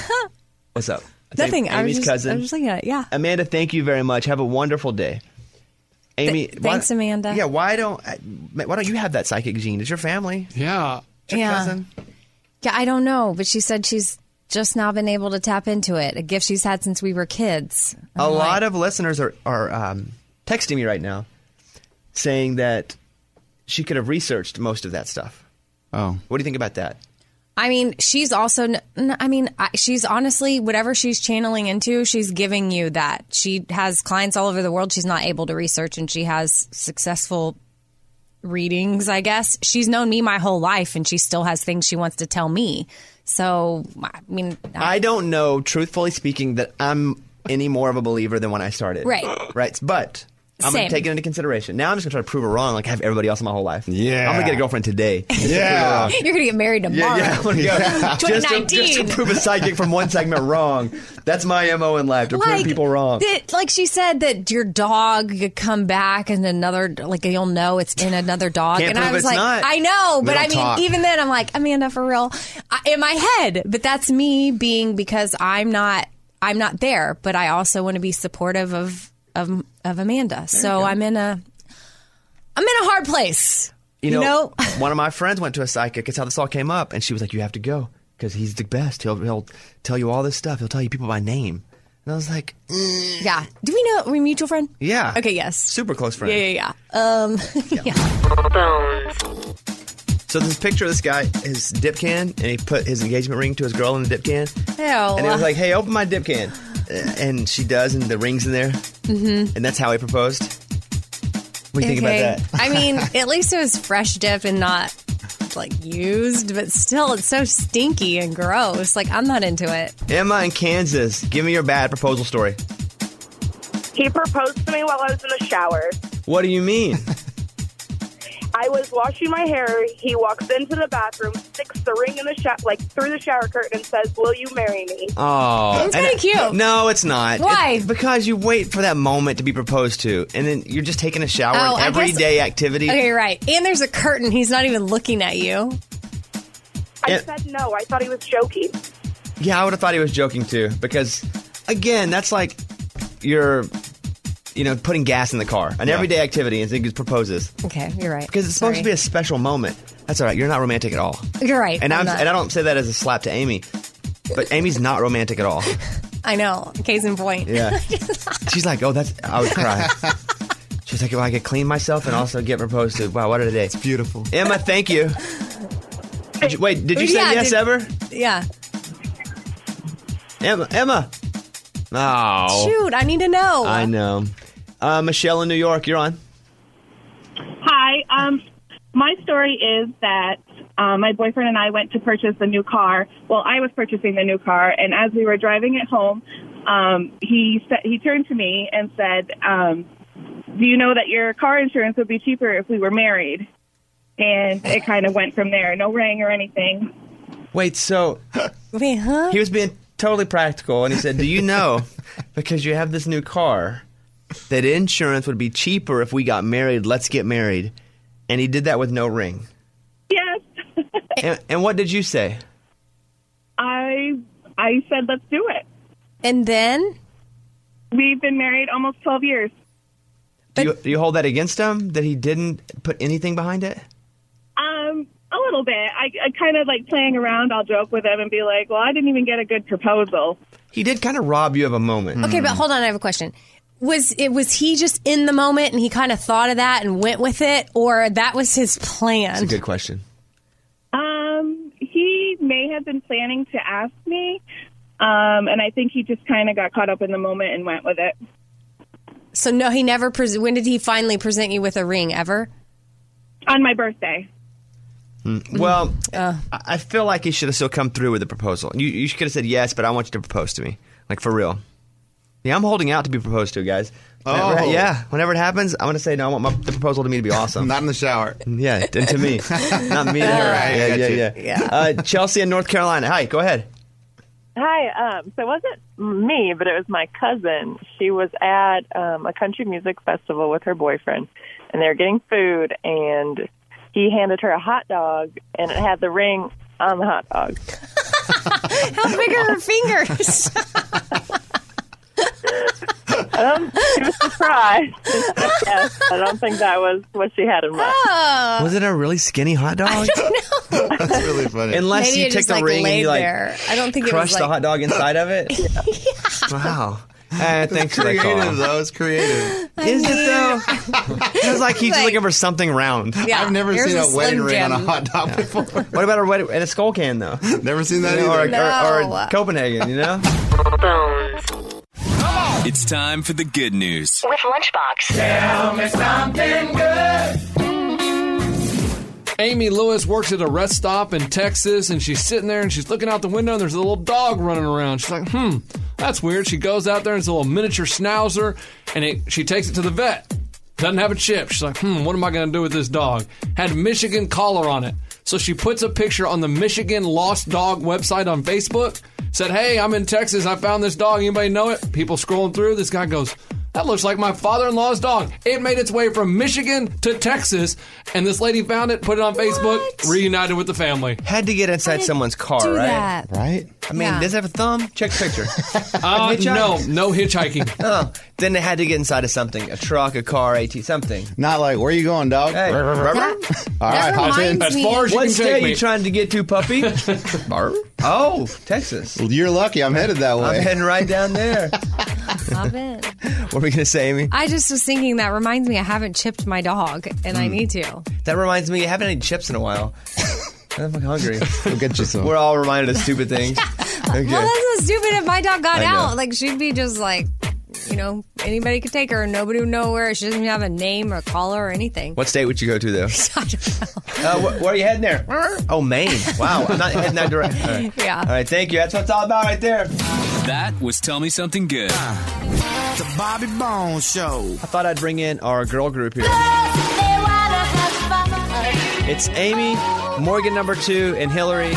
D: What's up?
G: Nothing. I was
D: Amy's
G: just,
D: cousin.
G: I was just looking at it. Yeah.
D: Amanda, thank you very much. Have a wonderful day. Amy,
G: Th- thanks,
D: why,
G: Amanda.
D: Yeah, why don't why don't you have that psychic gene? It's your family.
H: Yeah.
D: It's your
G: Yeah.
D: cousin.
G: Yeah, I don't know, but she said she's just now been able to tap into it. A gift she's had since we were kids.
D: A lot of listeners are are um, texting me right now, saying that she could have researched most of that stuff.
E: Oh,
D: what do you think about that?
G: I mean, she's also, n- n- I mean, I- she's honestly, whatever she's channeling into, she's giving you that. She has clients all over the world she's not able to research, and she has successful readings, I guess. She's known me my whole life, and she still has things she wants to tell me. So, I mean,
D: I don't know, truthfully speaking, that I'm any more of a believer than when I started.
G: Right.
D: Right. But I'm going
G: Same.
D: to take it into consideration. Now I'm just going to try to prove her wrong like I have everybody else in my whole life.
E: Yeah.
D: I'm going to get a girlfriend today. just to prove her
E: Yeah.
D: wrong.
G: you're going to get married tomorrow.
D: Yeah, yeah, I'm gonna go. just, to,
G: twenty nineteen.
D: just to prove a psychic from one segment wrong. That's my M O in life, to prove people wrong.
G: That, like she said, that your dog could come back and another, like you'll know it's in another dog.
D: Can't
G: and
D: prove
G: I was
D: it's
G: like,
D: not.
G: I know,
D: We
G: but
D: don't
G: I mean,
D: talk.
G: even then, I'm like, Amanda, for real, I, in my head. But that's me being because I'm not, I'm not there. But I also want to be supportive of of of Amanda. So I'm in a, I'm in a hard place.
D: You know,
G: You know?
D: one of my friends went to a psychic. It's how this all came up. And she was like, you have to go because he's the best. He'll, he'll tell you all this stuff. He'll tell you people by name. And I was like, mm.
G: Yeah. Do we know? Are we a mutual friend?
D: Yeah.
G: Okay. Yes.
D: Super close friend.
G: Yeah. Yeah. Yeah. Um. yeah.
D: So this picture of this guy, his dip can, and he put his engagement ring to his girl in the dip can.
G: Ew.
D: And he was like, hey, open my dip can. Uh, And she does, and the ring's in there.
G: Mm-hmm.
D: And that's how he proposed. What do you think about that?
G: I mean, at least it was fresh dip and not like used, but still, it's so stinky and gross. Like, I'm not into it.
D: Emma in Kansas, give me your bad proposal story.
F: He proposed to me while I was in the shower.
D: What do you mean?
F: I was washing my hair. He walks into the bathroom, sticks the ring in the shower, like through the shower curtain, and says, "Will you marry me?"
D: Oh,
G: It's
D: and
G: kinda cute.
D: No, it's not.
G: Why?
D: It's because you wait for that moment to be proposed to, and then you're just taking a shower.
G: Oh,
D: an
G: I guess-
D: everyday activity.
G: Okay, right. And there's a curtain. He's not even looking at you.
F: I
D: Yeah.
F: said no. I thought he was joking.
D: Yeah, I would have thought he was joking too, because again, that's like you're, you know, putting gas in the car, an
E: Yeah.
D: everyday activity, and he proposes
G: Okay, you're right.
D: because it's supposed to be
G: Sorry.
D: a special moment. That's all right. You're not romantic at all.
G: You're right.
D: And I'm,
G: I'm not.
D: and I don't say that as a slap to Amy, but Amy's not romantic at all.
G: I know. Case in point.
D: Yeah. She's like, oh, that's, I would cry. She's like, well, I could clean myself and also get proposed to. Wow, what a day. It's
E: beautiful.
D: Emma, thank you. Did you wait, did you say
G: Yeah,
D: yes
G: did-
D: ever?
G: Yeah.
D: Emma, Emma. Oh.
G: Shoot, I need to know.
D: I know. Uh, Michelle in New York, you're on.
Q: Hi. Um, my story is that um, my boyfriend and I went to purchase a new car. Well, I was purchasing the new car, and as we were driving it home, um, he sa- he turned to me and said, um, "Do you know that your car insurance would be cheaper if we were married?" And it kind of went from there. No ring or anything.
D: Wait, so
G: Wait, huh?
D: he was being totally practical, and he said, do you know, because you have this new car, that insurance would be cheaper if we got married? Let's get married. And he did that with no ring.
Q: Yes.
D: And, and what did you say?
Q: I I said, let's do it.
G: And then?
Q: We've been married almost twelve years.
D: Do you, do you hold that against him, that he didn't put anything behind it?
Q: Um, a little bit. I, I kind of like playing around. I'll joke with him and be like, well, I didn't even get a good proposal.
D: He did kind of rob you of a moment.
G: Okay, but hold on. I have a question. Was it was he just in the moment and he kind of thought of that and went with it, or that was his plan?
D: That's a good question.
Q: Um, he may have been planning to ask me, um, and I think he just kind of got caught up in the moment and went with it.
G: So no, he never. Pres- when did he finally present you with a ring? Ever?
Q: On my birthday.
D: Mm. Well, I I feel like you should have still come through with the proposal. You, you could have said yes, but I want you to propose to me. Like, for real. Yeah, I'm holding out to be proposed to, guys. Whenever,
E: Oh.
D: yeah, whenever it happens, I'm going to say, no, I want my, the proposal to me to be awesome.
E: Not in the shower.
D: Yeah, and to me. Not me to her.
E: Right, I
D: yeah,
E: got
D: yeah,
E: you.
D: yeah,
E: Yeah.
D: Uh, Chelsea in North Carolina. Hi, go ahead.
R: Hi. Um, so it wasn't me, but it was my cousin. She was at um, a country music festival with her boyfriend, and they were getting food, and he handed her a hot dog, and it had the ring on the hot dog.
G: How big are her fingers?
R: Um, she was surprised. Yes, I don't think that was what she had in mind.
D: Was it a really skinny hot dog?
G: I don't know.
E: That's really funny.
D: Unless
G: Maybe
D: you
G: it
D: take
G: just,
D: the
G: like,
D: ring and
G: laid
D: you like
G: there. I don't think it
D: crush
G: was,
D: the
G: like-
D: hot dog inside of it. Wow. Eh, thanks for that call.
E: Creative, though. It's creative.
D: Is it though? It's like he's
G: Like-
D: looking for something round.
G: Yeah,
E: I've never
G: here's
E: seen
G: a
E: a wedding
G: Slim
E: ring on a
G: Jim.
E: hot dog before.
D: What about a wedding and a skull can though?
E: Never seen that
D: You know, or,
E: either.
D: or, or
G: No.
D: Copenhagen, you know?
B: Bones.
L: It's time for the good news.
B: With Lunchbox.
A: Tell me something good.
H: Amy Lewis works at a rest stop in Texas, and she's sitting there and she's looking out the window, and there's a little dog running around. She's like, hmm, that's weird. She goes out there, and it's a little miniature schnauzer, and it, she takes it to the vet. Doesn't have a chip. She's like, hmm, what am I going to do with this dog? Had Michigan collar on it. So she puts a picture on the Michigan Lost Dog website on Facebook. Said, hey, I'm in Texas. I found this dog. Anybody know it? People scrolling through. This guy goes, that looks like my father-in-law's dog. It made its way from Michigan to Texas, and this lady found it, put it on Facebook, reunited with the family.
D: Had to get inside someone's car,
G: do
D: right?
G: that?
D: Right? I mean,
G: Yeah.
D: does it have a thumb? Check the picture.
H: Uh,
D: Hitchhike?
H: no, no hitchhiking.
D: Oh, then they had to get inside of something. A truck, a car, AT, something.
E: Not like, where you going, dog?
D: Hey,
E: All right,
G: that
E: hop in.
G: reminds
H: As
G: me-
H: far as you
D: What
H: can
D: state
H: take
D: are
H: me.
D: you trying to get to, puppy?
E: Barb?
D: Oh, Texas.
E: Well, you're lucky. I'm headed that way.
D: I'm heading right down there.
G: Stop it.
D: What are we going to say, Amy?
G: I just was thinking that reminds me I haven't chipped my dog, and I need to.
D: That reminds me, I haven't had any chips in a while. I'm fucking hungry.
E: We'll get you some.
D: We're all reminded of stupid things. Okay.
G: Well, that's so stupid if my dog got
D: I know.
G: out. Like, she'd be just like, you know, anybody could take her and nobody would know where. She doesn't even have a name or collar or anything.
D: What state would you go to, though?
G: I don't know.
D: Uh, wh- where are you heading there? Oh, Maine. Wow. I'm not heading that direction. All right.
G: Yeah.
D: All right, thank you. That's what it's all about right there.
L: That was Tell Me Something Good.
A: The Bobby Bones Show.
D: I thought I'd bring in our girl group here. It's Amy, Morgan number two, and Hillary.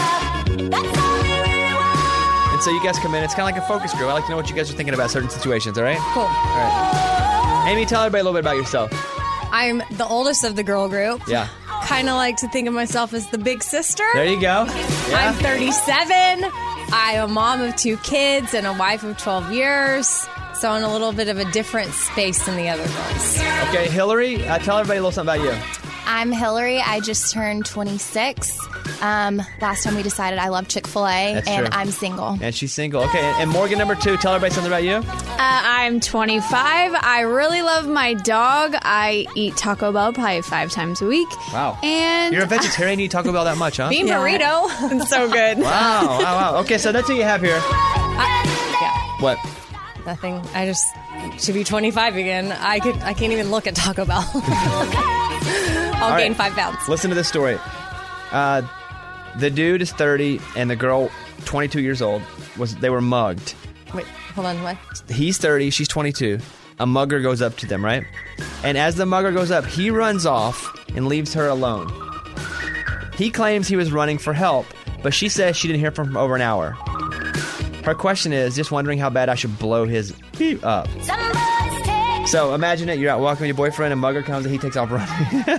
D: And so you guys come in. It's kind of like a focus group. I like to know what you guys are thinking about certain situations, all right?
G: Cool.
D: All right. Amy, tell everybody a little bit about yourself.
G: I'm the oldest of the girl group.
D: Yeah.
G: Kind of like to think of myself as the big sister.
D: There you go. Yeah.
G: I'm thirty-seven. I'm a mom of two kids and a wife of twelve years. So in a little bit of a different space than the other girls.
D: Okay, Hillary, uh, tell everybody a little something about you.
S: I'm Hillary. I just turned twenty-six. Um, last time we decided I love Chick-fil-A,
D: That's
S: and
D: true.
S: I'm single.
D: And she's single. Okay, and Morgan number two, tell everybody something about you.
N: Uh, I'm twenty-five. I really love my dog. I eat Taco Bell probably five times a week.
D: Wow.
N: And
D: You're a vegetarian, you eat Taco Bell that much, huh?
G: Bean
N: Yeah.
G: burrito.
N: It's so good.
D: Wow, wow, wow. Okay, so that's what you have here.
G: Yeah.
D: What?
G: Nothing. I just should be twenty-five again. I could. I can't even look at Taco Bell. I'll
D: All
G: gain
D: right.
G: five pounds.
D: Listen to this story. Uh, the dude is thirty, and the girl, twenty-two years old, was they were mugged.
G: Wait, hold on. What?
D: He's thirty, she's twenty-two. A mugger goes up to them, right? And as the mugger goes up, he runs off and leaves her alone. He claims he was running for help, but she says she didn't hear from him for over an hour. Her question is, just wondering how bad I should blow his beep up. So imagine it, you're out walking with your boyfriend, a mugger comes and he takes off running.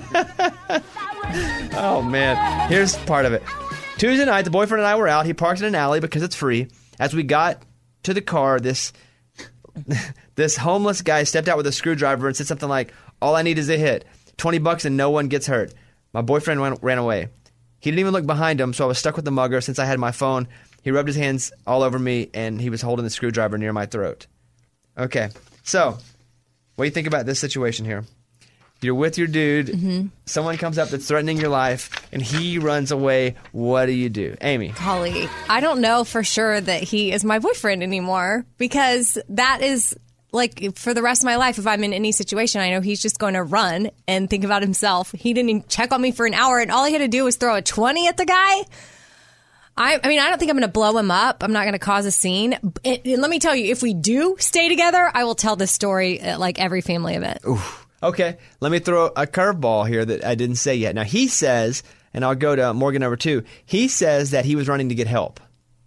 D: Oh man, here's part of it. Tuesday night, the boyfriend and I were out. He parked in an alley because it's free. As we got to the car, this this homeless guy stepped out with a screwdriver and said something like, all I need is a hit. twenty bucks and no one gets hurt. My boyfriend ran, ran away. He didn't even look behind him, so I was stuck with the mugger. Since I had my phone, he rubbed his hands all over me, and he was holding the screwdriver near my throat. Okay, so what do you think about this situation here? You're with your dude.
G: Mm-hmm.
D: Someone comes up that's threatening your life, and he runs away. What do you do? Amy.
G: Golly, I don't know for sure that he is my boyfriend anymore because that is like for the rest of my life, if I'm in any situation, I know he's just going to run and think about himself. He didn't even check on me for an hour, and all he had to do was throw a twenty at the guy. I, I mean, I don't think I'm going to blow him up. I'm not going to cause a scene. And, and let me tell you, if we do stay together, I will tell this story at like every family event.
D: Oof. Okay, let me throw a curveball here that I didn't say yet. Now, he says, and I'll go to Morgan number two, he says that he was running to get help.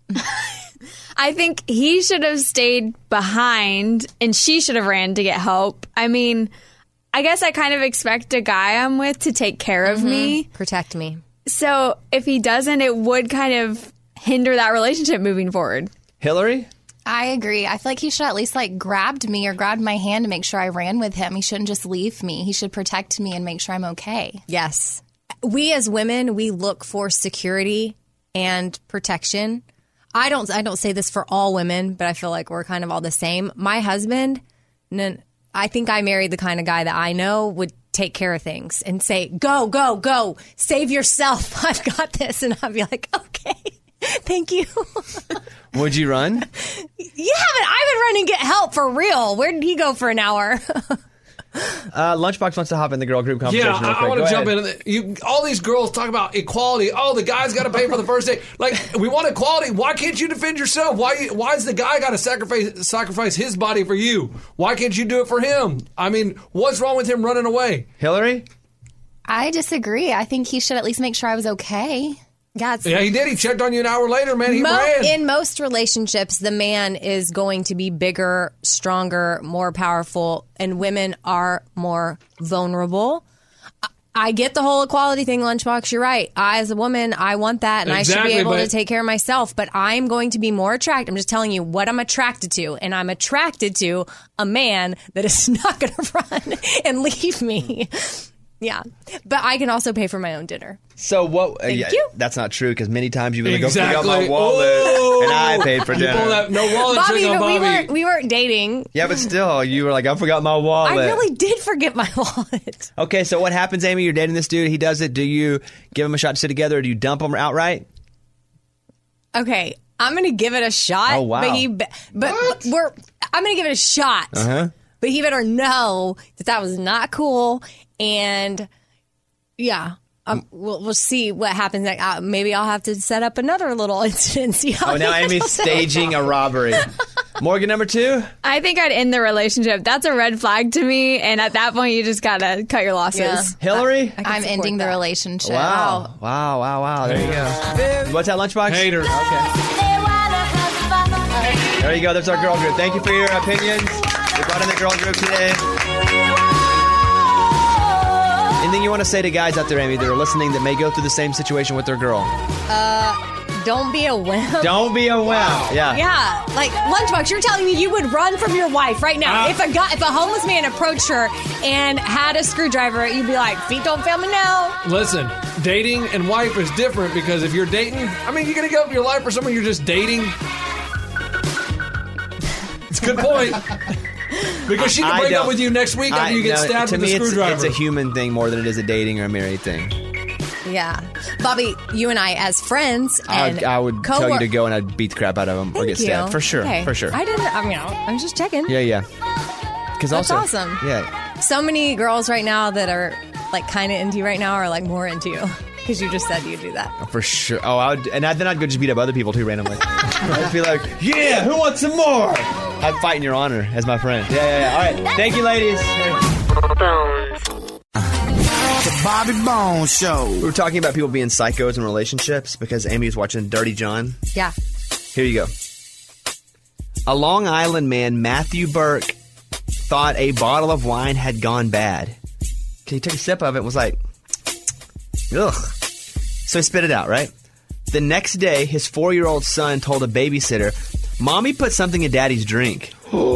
N: I think he should have stayed behind and she should have ran to get help. I mean, I guess I kind of expect a guy I'm with to take care of
G: Mm-hmm.
N: me.
G: Protect me.
N: So if he doesn't, it would kind of hinder that relationship moving forward.
D: Hillary?
S: I agree. I feel like he should at least like grabbed me or grabbed my hand to make sure I ran with him. He shouldn't just leave me. He should protect me and make sure I'm okay.
G: Yes. We as women, we look for security and protection. I don't I don't say this for all women, but I feel like we're kind of all the same. My husband, n- I think I married the kind of guy that I know would take care of things and say, go, go, go, save yourself. I've got this. And I'd be like, okay, thank you.
D: Would you run?
G: Yeah, but I would run and get help for real. Where did he go for an hour?
D: Uh, Lunchbox wants to hop in the girl group conversation
H: Yeah,
D: real
H: I,
D: quick.
H: I want
D: Go
H: to jump
D: ahead.
H: in. You, all these girls talk about equality. Oh, the guy's got to pay for the first date. Like, we want equality. Why can't you defend yourself? Why? Why is the guy got to sacrifice sacrifice his body for you? Why can't you do it for him? I mean, what's wrong with him running away?
D: Hillary?
S: I disagree. I think he should at least make sure I was okay.
G: Yeah, it's-
H: Yeah, he did. He checked on you an hour later, man. He
G: Mo-
H: ran.
G: in most relationships, the man is going to be bigger, stronger, more powerful, and women are more vulnerable. I- I get the whole equality thing, Lunchbox. You're right. I, as a woman, I want that, and I should
H: Exactly,
G: be able
H: but-
G: to take care of myself. But I'm going to be more attracted. I'm just telling you what I'm attracted to, and I'm attracted to a man that is not going to run and leave me. Yeah, but I can also pay for my own dinner.
D: So what? uh,
G: Thank
D: yeah,
G: you.
D: That's not true because many times you've been like, go
H: Exactly.
D: pick up my wallet
H: Ooh.
D: and I paid for
H: You
D: dinner.
H: pull that no wallet
G: Bobby,
H: trick on
G: but we
H: Bobby.
G: weren't we weren't dating.
D: Yeah, but still, you were like, I forgot my wallet.
G: I really did forget my wallet.
D: Okay, so what happens, Amy? You're dating this dude. He does it. Do you give him a shot to sit together, or do you dump him outright?
G: Okay, I'm gonna give it a shot.
D: Oh, wow.
G: But he, but, but we're I'm gonna give it a shot.
D: Uh huh.
G: But he better know that that was not cool. And yeah, um, we'll we'll see what happens. Like, uh, maybe I'll have to set up another little incident. And see how.
D: Oh, now
G: he
D: Amy's
G: handles it.
D: staging a robbery. Morgan, number two.
N: I think I'd end the relationship. That's a red flag to me. And at that point, you just got to cut your losses.
G: Yeah.
D: Hillary.
G: I can
S: I'm
G: support
S: ending the
G: that.
S: relationship.
D: Wow. Wow. Wow. Wow. There you go. What's that, Lunchbox?
H: Hater.
D: Okay. There you go. There's our girl group. Thank you for your opinions. We brought in the girl group today. Anything you want to say to guys out there, Amy, that are listening that may go through the same situation with their girl?
G: Uh, don't be a wimp.
D: Don't be a wimp. Yeah.
G: Yeah, like Lunchbox, you're telling me you would run from your wife right now.
H: Uh,
G: if a guy, if a homeless man approached her and had a screwdriver, you'd be like, "Feet don't fail me now."
H: Listen, dating and wife is different because if you're dating, I mean, you're going to give up your life for someone you're just dating. It's a good point. Because she can
D: I
H: break up
D: don't-
H: with you next week after
D: I-
H: you get
D: no,
H: stabbed
D: to
H: with
D: me,
H: a
D: it's-
H: screwdriver.
D: It's a human thing more than it is a dating or a married thing.
G: Yeah, Bobby, you and I as friends and
D: I, I would
G: co-
D: tell you to go and I'd beat the crap out of them or
G: Thank
D: get stabbed.
G: you.
D: For sure.
G: Okay.
D: For sure.
G: I didn't. I mean, I was just checking.
D: Yeah, yeah. Because
G: That's
D: also,
G: awesome.
D: Yeah.
G: So many girls right now that are like kind of into you right now are like more into you because you just said you'd do that.
D: For sure. Oh, I would, and I, then I'd go just beat up other people too randomly. I'd be like, yeah, who wants some more? I'd fight in your honor as my friend. Yeah, yeah, yeah. All right. Thank you, ladies.
A: The Bobby Bones Show.
D: We were talking about people being psychos in relationships because Amy was watching Dirty John.
G: Yeah.
D: Here you go. A Long Island man, Matthew Burke, thought a bottle of wine had gone bad. He took a sip of it and was like, ugh. So he spit it out, right? The next day, his four-year-old son told a babysitter, Mommy put something in Daddy's drink.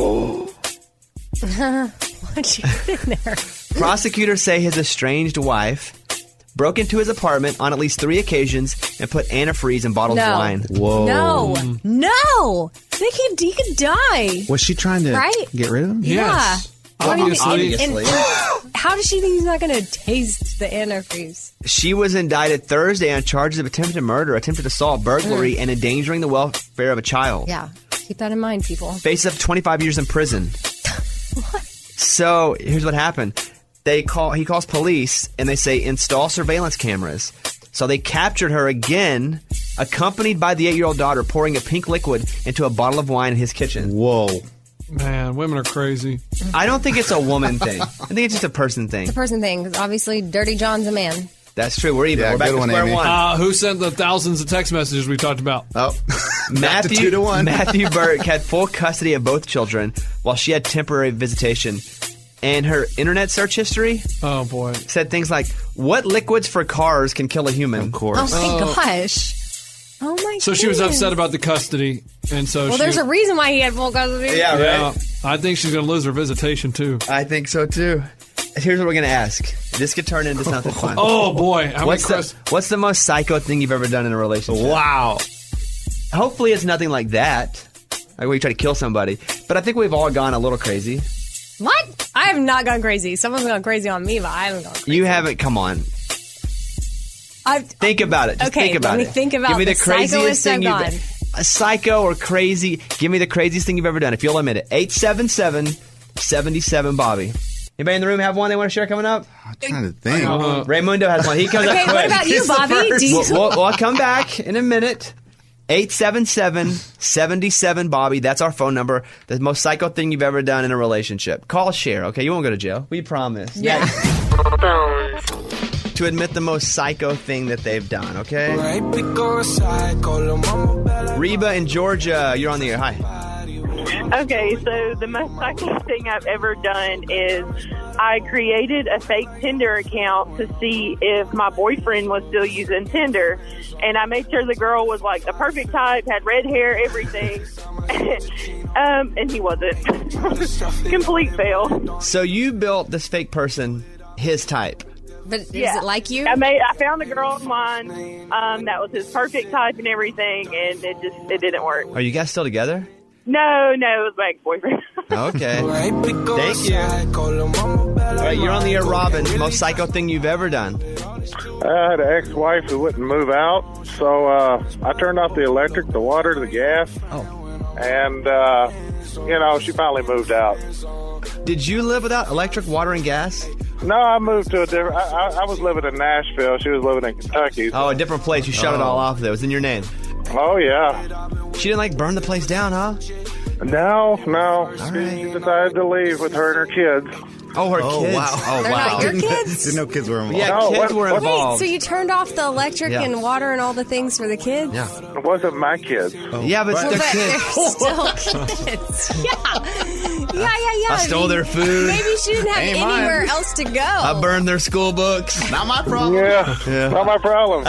G: What'd you put in there?
D: Prosecutors say his estranged wife broke into his apartment on at least three occasions and put antifreeze in bottles
G: No.
D: of wine.
G: No, no, they could, he could die.
E: Was she trying to
G: Right?
E: get rid of him?
G: Yeah. What do you-
D: Obviously.
G: and- and how does she think he's not going to taste the antifreeze?
D: She was indicted Thursday on charges of attempted murder, attempted assault, burglary,
G: Mm.
D: and endangering the welfare of a child.
G: Yeah, keep that in mind, people.
D: Faces up to twenty-five years in prison. So here's what happened. They call. He calls police, and they say install surveillance cameras. So they captured her again, accompanied by the eight-year-old daughter, pouring a pink liquid into a bottle of wine in his kitchen.
E: Whoa.
H: Man, women are crazy.
D: I don't think it's a woman thing. I think it's just a person thing.
G: It's a person thing, because obviously Dirty John's a man.
D: That's true. We're even.
E: Yeah,
D: We're back
E: good
D: to
E: one,
D: square
E: Amy.
D: one.
H: Uh, who sent the thousands of text messages we talked about?
E: Oh,
D: Matthew,
E: two to one.
D: Matthew Burke had full custody of both children while she had temporary visitation. And her internet search history
H: Oh, boy.
D: said things like, what liquids for cars can kill a human?
E: Of course.
G: Oh my
H: Oh.
G: gosh. Oh my
H: So she was
G: goodness.
H: upset about the custody, and so
G: Well,
H: she...
G: there's a reason why he had full custody.
D: Yeah,
H: Yeah,
D: right?
H: I think she's going to lose her visitation, too.
D: I think so, too. Here's what we're going to ask. This could turn into something fun.
H: Oh, boy. How
D: What's
H: many
D: the,
H: questions?
D: what's the most psycho thing you've ever done in a relationship?
E: Wow.
D: Hopefully it's nothing like that. Like where you try to kill somebody. But I think we've all gone a little crazy.
G: What? I have not gone crazy. Someone's gone crazy on me, but I haven't gone crazy.
D: You haven't. Come on.
G: I've,
D: Think about it. Just
G: Okay,
D: think about
G: let me
D: it.
G: think about
D: Give me the,
G: the
D: craziest
G: psychoest
D: thing
G: I've
D: you've
G: gone.
D: a psycho or crazy. Give me the craziest thing you've ever done. If you'll admit it. eight seven seven, seven seven Bobby. Anybody in the room have one they want to share coming up?
E: I'm trying to think.
H: Uh,
D: Raymundo has one. He comes
G: Okay,
D: up quick.
G: what about you,
E: He's the
G: Bobby?
E: first.
G: Do you,
D: We'll, we'll, we'll come back in a minute. eight seven seven, seven seven Bobby. That's our phone number. The most psycho thing you've ever done in a relationship. Call, share, okay? You won't go to jail. We promise.
G: Yeah.
B: Bones.
D: To admit the most psycho thing that they've done, okay? Reba in Georgia, you're on the air. Hi.
R: Okay, so the most psycho thing I've ever done is I created a fake Tinder account to see if my boyfriend was still using Tinder. And I made sure the girl was like the perfect type, had red hair, everything. um, and he wasn't. Complete fail.
D: So you built this fake person his type.
G: but is
R: Yeah.
G: it like you?
R: I made. I found a girl online um, that was his perfect type and everything, and it just it didn't work.
D: Are you guys still together?
R: No, no, it was my ex-boyfriend.
D: Okay. Thank you. All right, you're on the air, Robin. Most psycho thing you've ever done.
T: I had an ex-wife who wouldn't move out, so uh, I turned off the electric, the water, the gas.
D: Oh.
T: And, uh, you know, she finally moved out.
D: Did you live without electric, water, and gas?
T: No, I moved to a different... I, I, I was living in Nashville. She was living in Kentucky.
D: Oh, a different place. You shut it all off, though. It was in your name.
T: Oh, yeah.
D: She didn't, like, burn the place down, huh?
T: No, no. She
D: right.
T: decided to leave with her and her kids.
D: Oh, her
E: Oh,
D: kids.
E: wow.
D: Oh,
G: They're
D: wow.
G: not your kids?
E: Didn't know kids were involved.
D: Yeah,
T: No,
D: kids
T: what-
D: were
T: what-
D: involved.
G: So you turned off the electric
D: Yeah.
G: and water and all the things for the kids?
D: Yeah.
T: It wasn't my kids.
D: Yeah, but
G: Well,
D: they're
G: but
D: kids.
G: they're still kids. Yeah. Yeah, yeah, yeah.
D: I stole their food.
G: Maybe she didn't have
E: Ain't mine.
G: anywhere else to go.
D: I burned their school books.
E: Not my problem.
T: Yeah,
D: Yeah.
T: not my problem.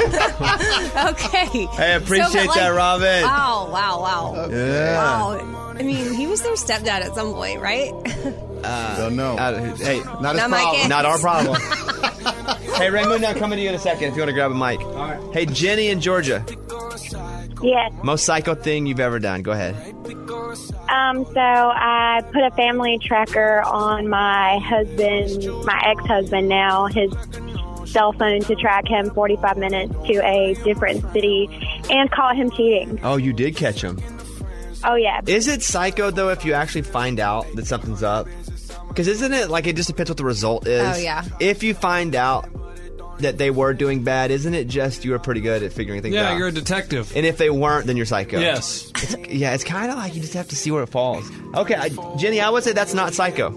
G: Okay.
D: Hey, appreciate
G: but,
D: that, Robin.
G: Wow, wow, wow.
D: Yeah.
G: Wow. I mean, he was their stepdad at some point, right?
E: Don't know.
D: Uh, hey,
E: Not his
G: Not my
E: problem.
G: kid.
D: not our problem. Hey, Raymond, now coming to you in a second if you want to grab a mic. All right. Hey, Jenny in Georgia.
U: Yes.
D: Most psycho thing you've ever done. Go ahead.
U: Um, so I put a family tracker on my husband, my ex-husband now, his cell phone to track him forty-five minutes to a different city and caught him cheating.
D: Oh, you did catch him.
U: Oh, yeah.
D: Is it psycho, though, if you actually find out that something's up? Because isn't it like it just depends what the result is?
G: Oh, yeah.
D: If you find out that they were doing bad, isn't it just you were pretty good at figuring things out?
H: Yeah, you're a detective.
D: And if they weren't, then you're psycho.
H: Yes.
D: It's, yeah, it's kind of like you just have to see where it falls. Okay, I, Jenny, I would say that's not psycho.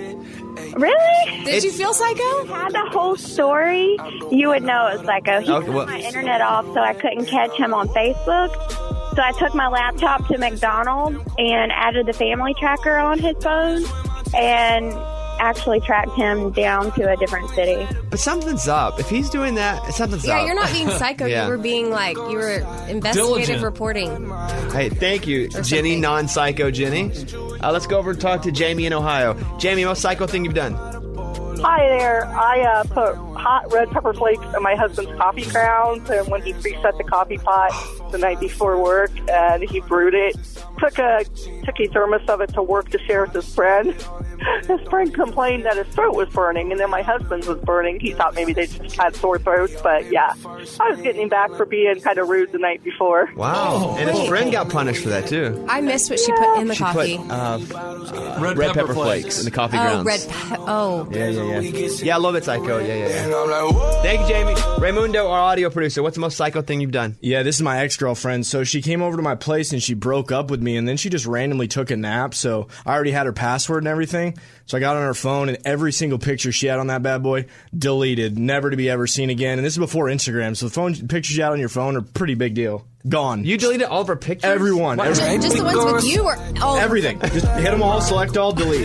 U: Really?
G: Did you feel psycho?
U: If you had the whole story, you would know it was psycho. He
D: Okay,
U: turned
D: well-
U: my internet off so I couldn't catch him on Facebook. So I took my laptop to McDonald's and added the family tracker on his phone and actually tracked him down to a different city.
D: But something's up. If he's doing that, something's
G: Yeah,
D: up.
G: you're not being psycho.
D: Yeah.
G: You were being like, you were investigative
D: Diligent.
G: reporting.
D: Hey, thank you, Jenny, non-psycho Jenny. Uh, let's go over and talk to Jamie in Ohio. Jamie, most psycho thing you've done?
I: Hi there. I uh, put hot red pepper flakes in my husband's coffee grounds, and when he preset the coffee pot the night before work, and he brewed it, took a took a thermos of it to work to share with his friend. His friend complained that his throat was burning, and then my husband's was burning. He thought maybe they just had sore throats, but yeah, I was getting him back for being kind of rude the night before.
D: Wow. And his friend got punished for that, too.
G: I missed what she put in the
D: She
G: coffee.
D: put uh, uh,
H: Red
D: red,
H: pepper
D: pepper,
H: flakes.
D: flakes in the coffee
G: oh,
D: grounds.
G: red. Pe- oh.
D: Yeah, yeah, yeah. Yeah, I love it, Psycho. Yeah, yeah, yeah. Thank you, Jamie. Raymundo, our audio producer, what's the most psycho thing you've done?
V: Yeah, this is my ex-girlfriend. So she came over to my place and she broke up with me, and then she just randomly took a nap. So I already had her password and everything. So I got on her phone, and every single picture she had on that bad boy, deleted, never to be ever seen again. And this is before Instagram, so the phone pictures you had on your phone are a pretty big deal. Gone.
D: You deleted all of her pictures?
V: Everyone.
G: What,
V: every-
G: just, just the ones with you? Or all
V: Everything. Just hit them all, select all, delete.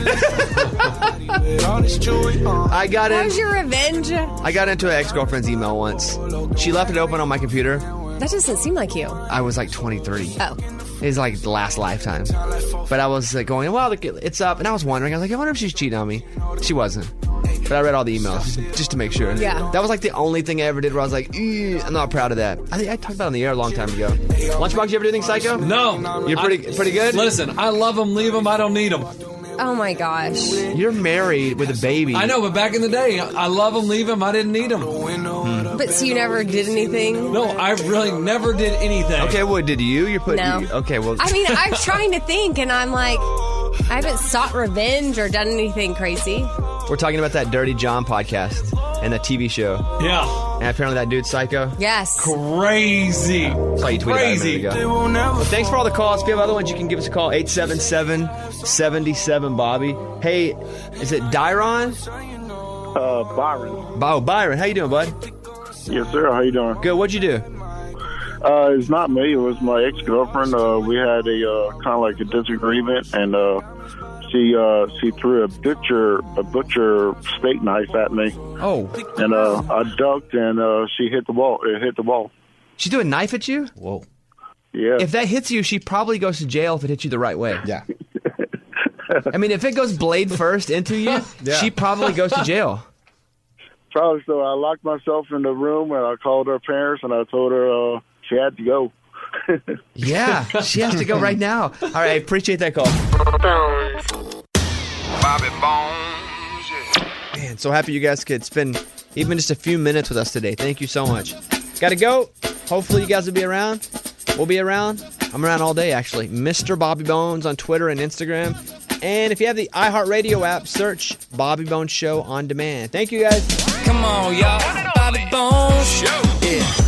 D: I got in.
G: How's your revenge?
D: I got into an ex-girlfriend's email once. She left it open on my computer.
G: That doesn't seem like you.
D: I was like twenty-three.
G: Oh.
D: It was like the last lifetime. But I was like going, well, look, it's up. And I was wondering, I was like, I wonder if she's cheating on me. She wasn't. But I read all the emails just, just to make sure.
G: Yeah.
D: That was like the only thing I ever did where I was like, "Ew, I'm not proud of that. I think I talked about it on the air a long time ago. Lunchbox, you ever do anything psycho?
H: No.
D: You're pretty pretty good?
H: Listen, I love them, leave them, I don't need them.
G: Oh my gosh.
D: You're married with a baby.
H: I know, but back in the day, I love them, leave them, I didn't need them.
G: But so you never did anything?
H: No, I really never did anything.
D: Okay, what did you? You're putting.
G: No.
D: Okay, well.
G: I mean, I'm trying to think, and I'm like, I haven't sought revenge or done anything crazy.
D: We're talking about that Dirty John podcast and the T V show.
H: Yeah.
D: And apparently that dude's psycho.
G: Yes.
H: Crazy.
D: Saw you tweet
H: Crazy.
D: about it a minute ago. Well, thanks for all the calls. If you have other ones, you can give us a call. eight seven seven, seven seven, Bobby. Hey, is it Dyron?
T: Uh, Byron.
D: Oh, Byron. How you doing, bud?
T: Yes, sir. How you doing?
D: Good. What'd you do?
T: Uh, it's not me. It was my ex-girlfriend. Uh, we had a uh, kind of like a disagreement, and uh, she uh, she threw a butcher a butcher steak knife at me.
D: Oh.
T: And uh, I ducked, and uh, she hit the wall. It hit the wall.
D: She threw a knife at you?
H: Whoa.
T: Yeah.
D: If that hits you, she probably goes to jail if it hits you the right way.
V: Yeah.
D: I mean, if it goes blade first into you,
T: Yeah.
D: she probably goes to jail.
T: Probably so. I locked myself in the room, and I called her parents, and I told her uh, she had to go.
D: Yeah, she has to go right now. All right, I appreciate that call.
A: Bobby Bones.
D: Man, so happy you guys could spend even just a few minutes with us today. Thank you so much. Gotta go. Hopefully you guys will be around. We'll be around. I'm around all day, actually. Mister Bobby Bones on Twitter and Instagram. And if you have the iHeartRadio app, search Bobby Bones Show on demand. Thank you, guys.
J: Come on, y'all. Bobby Bones Show. Yeah.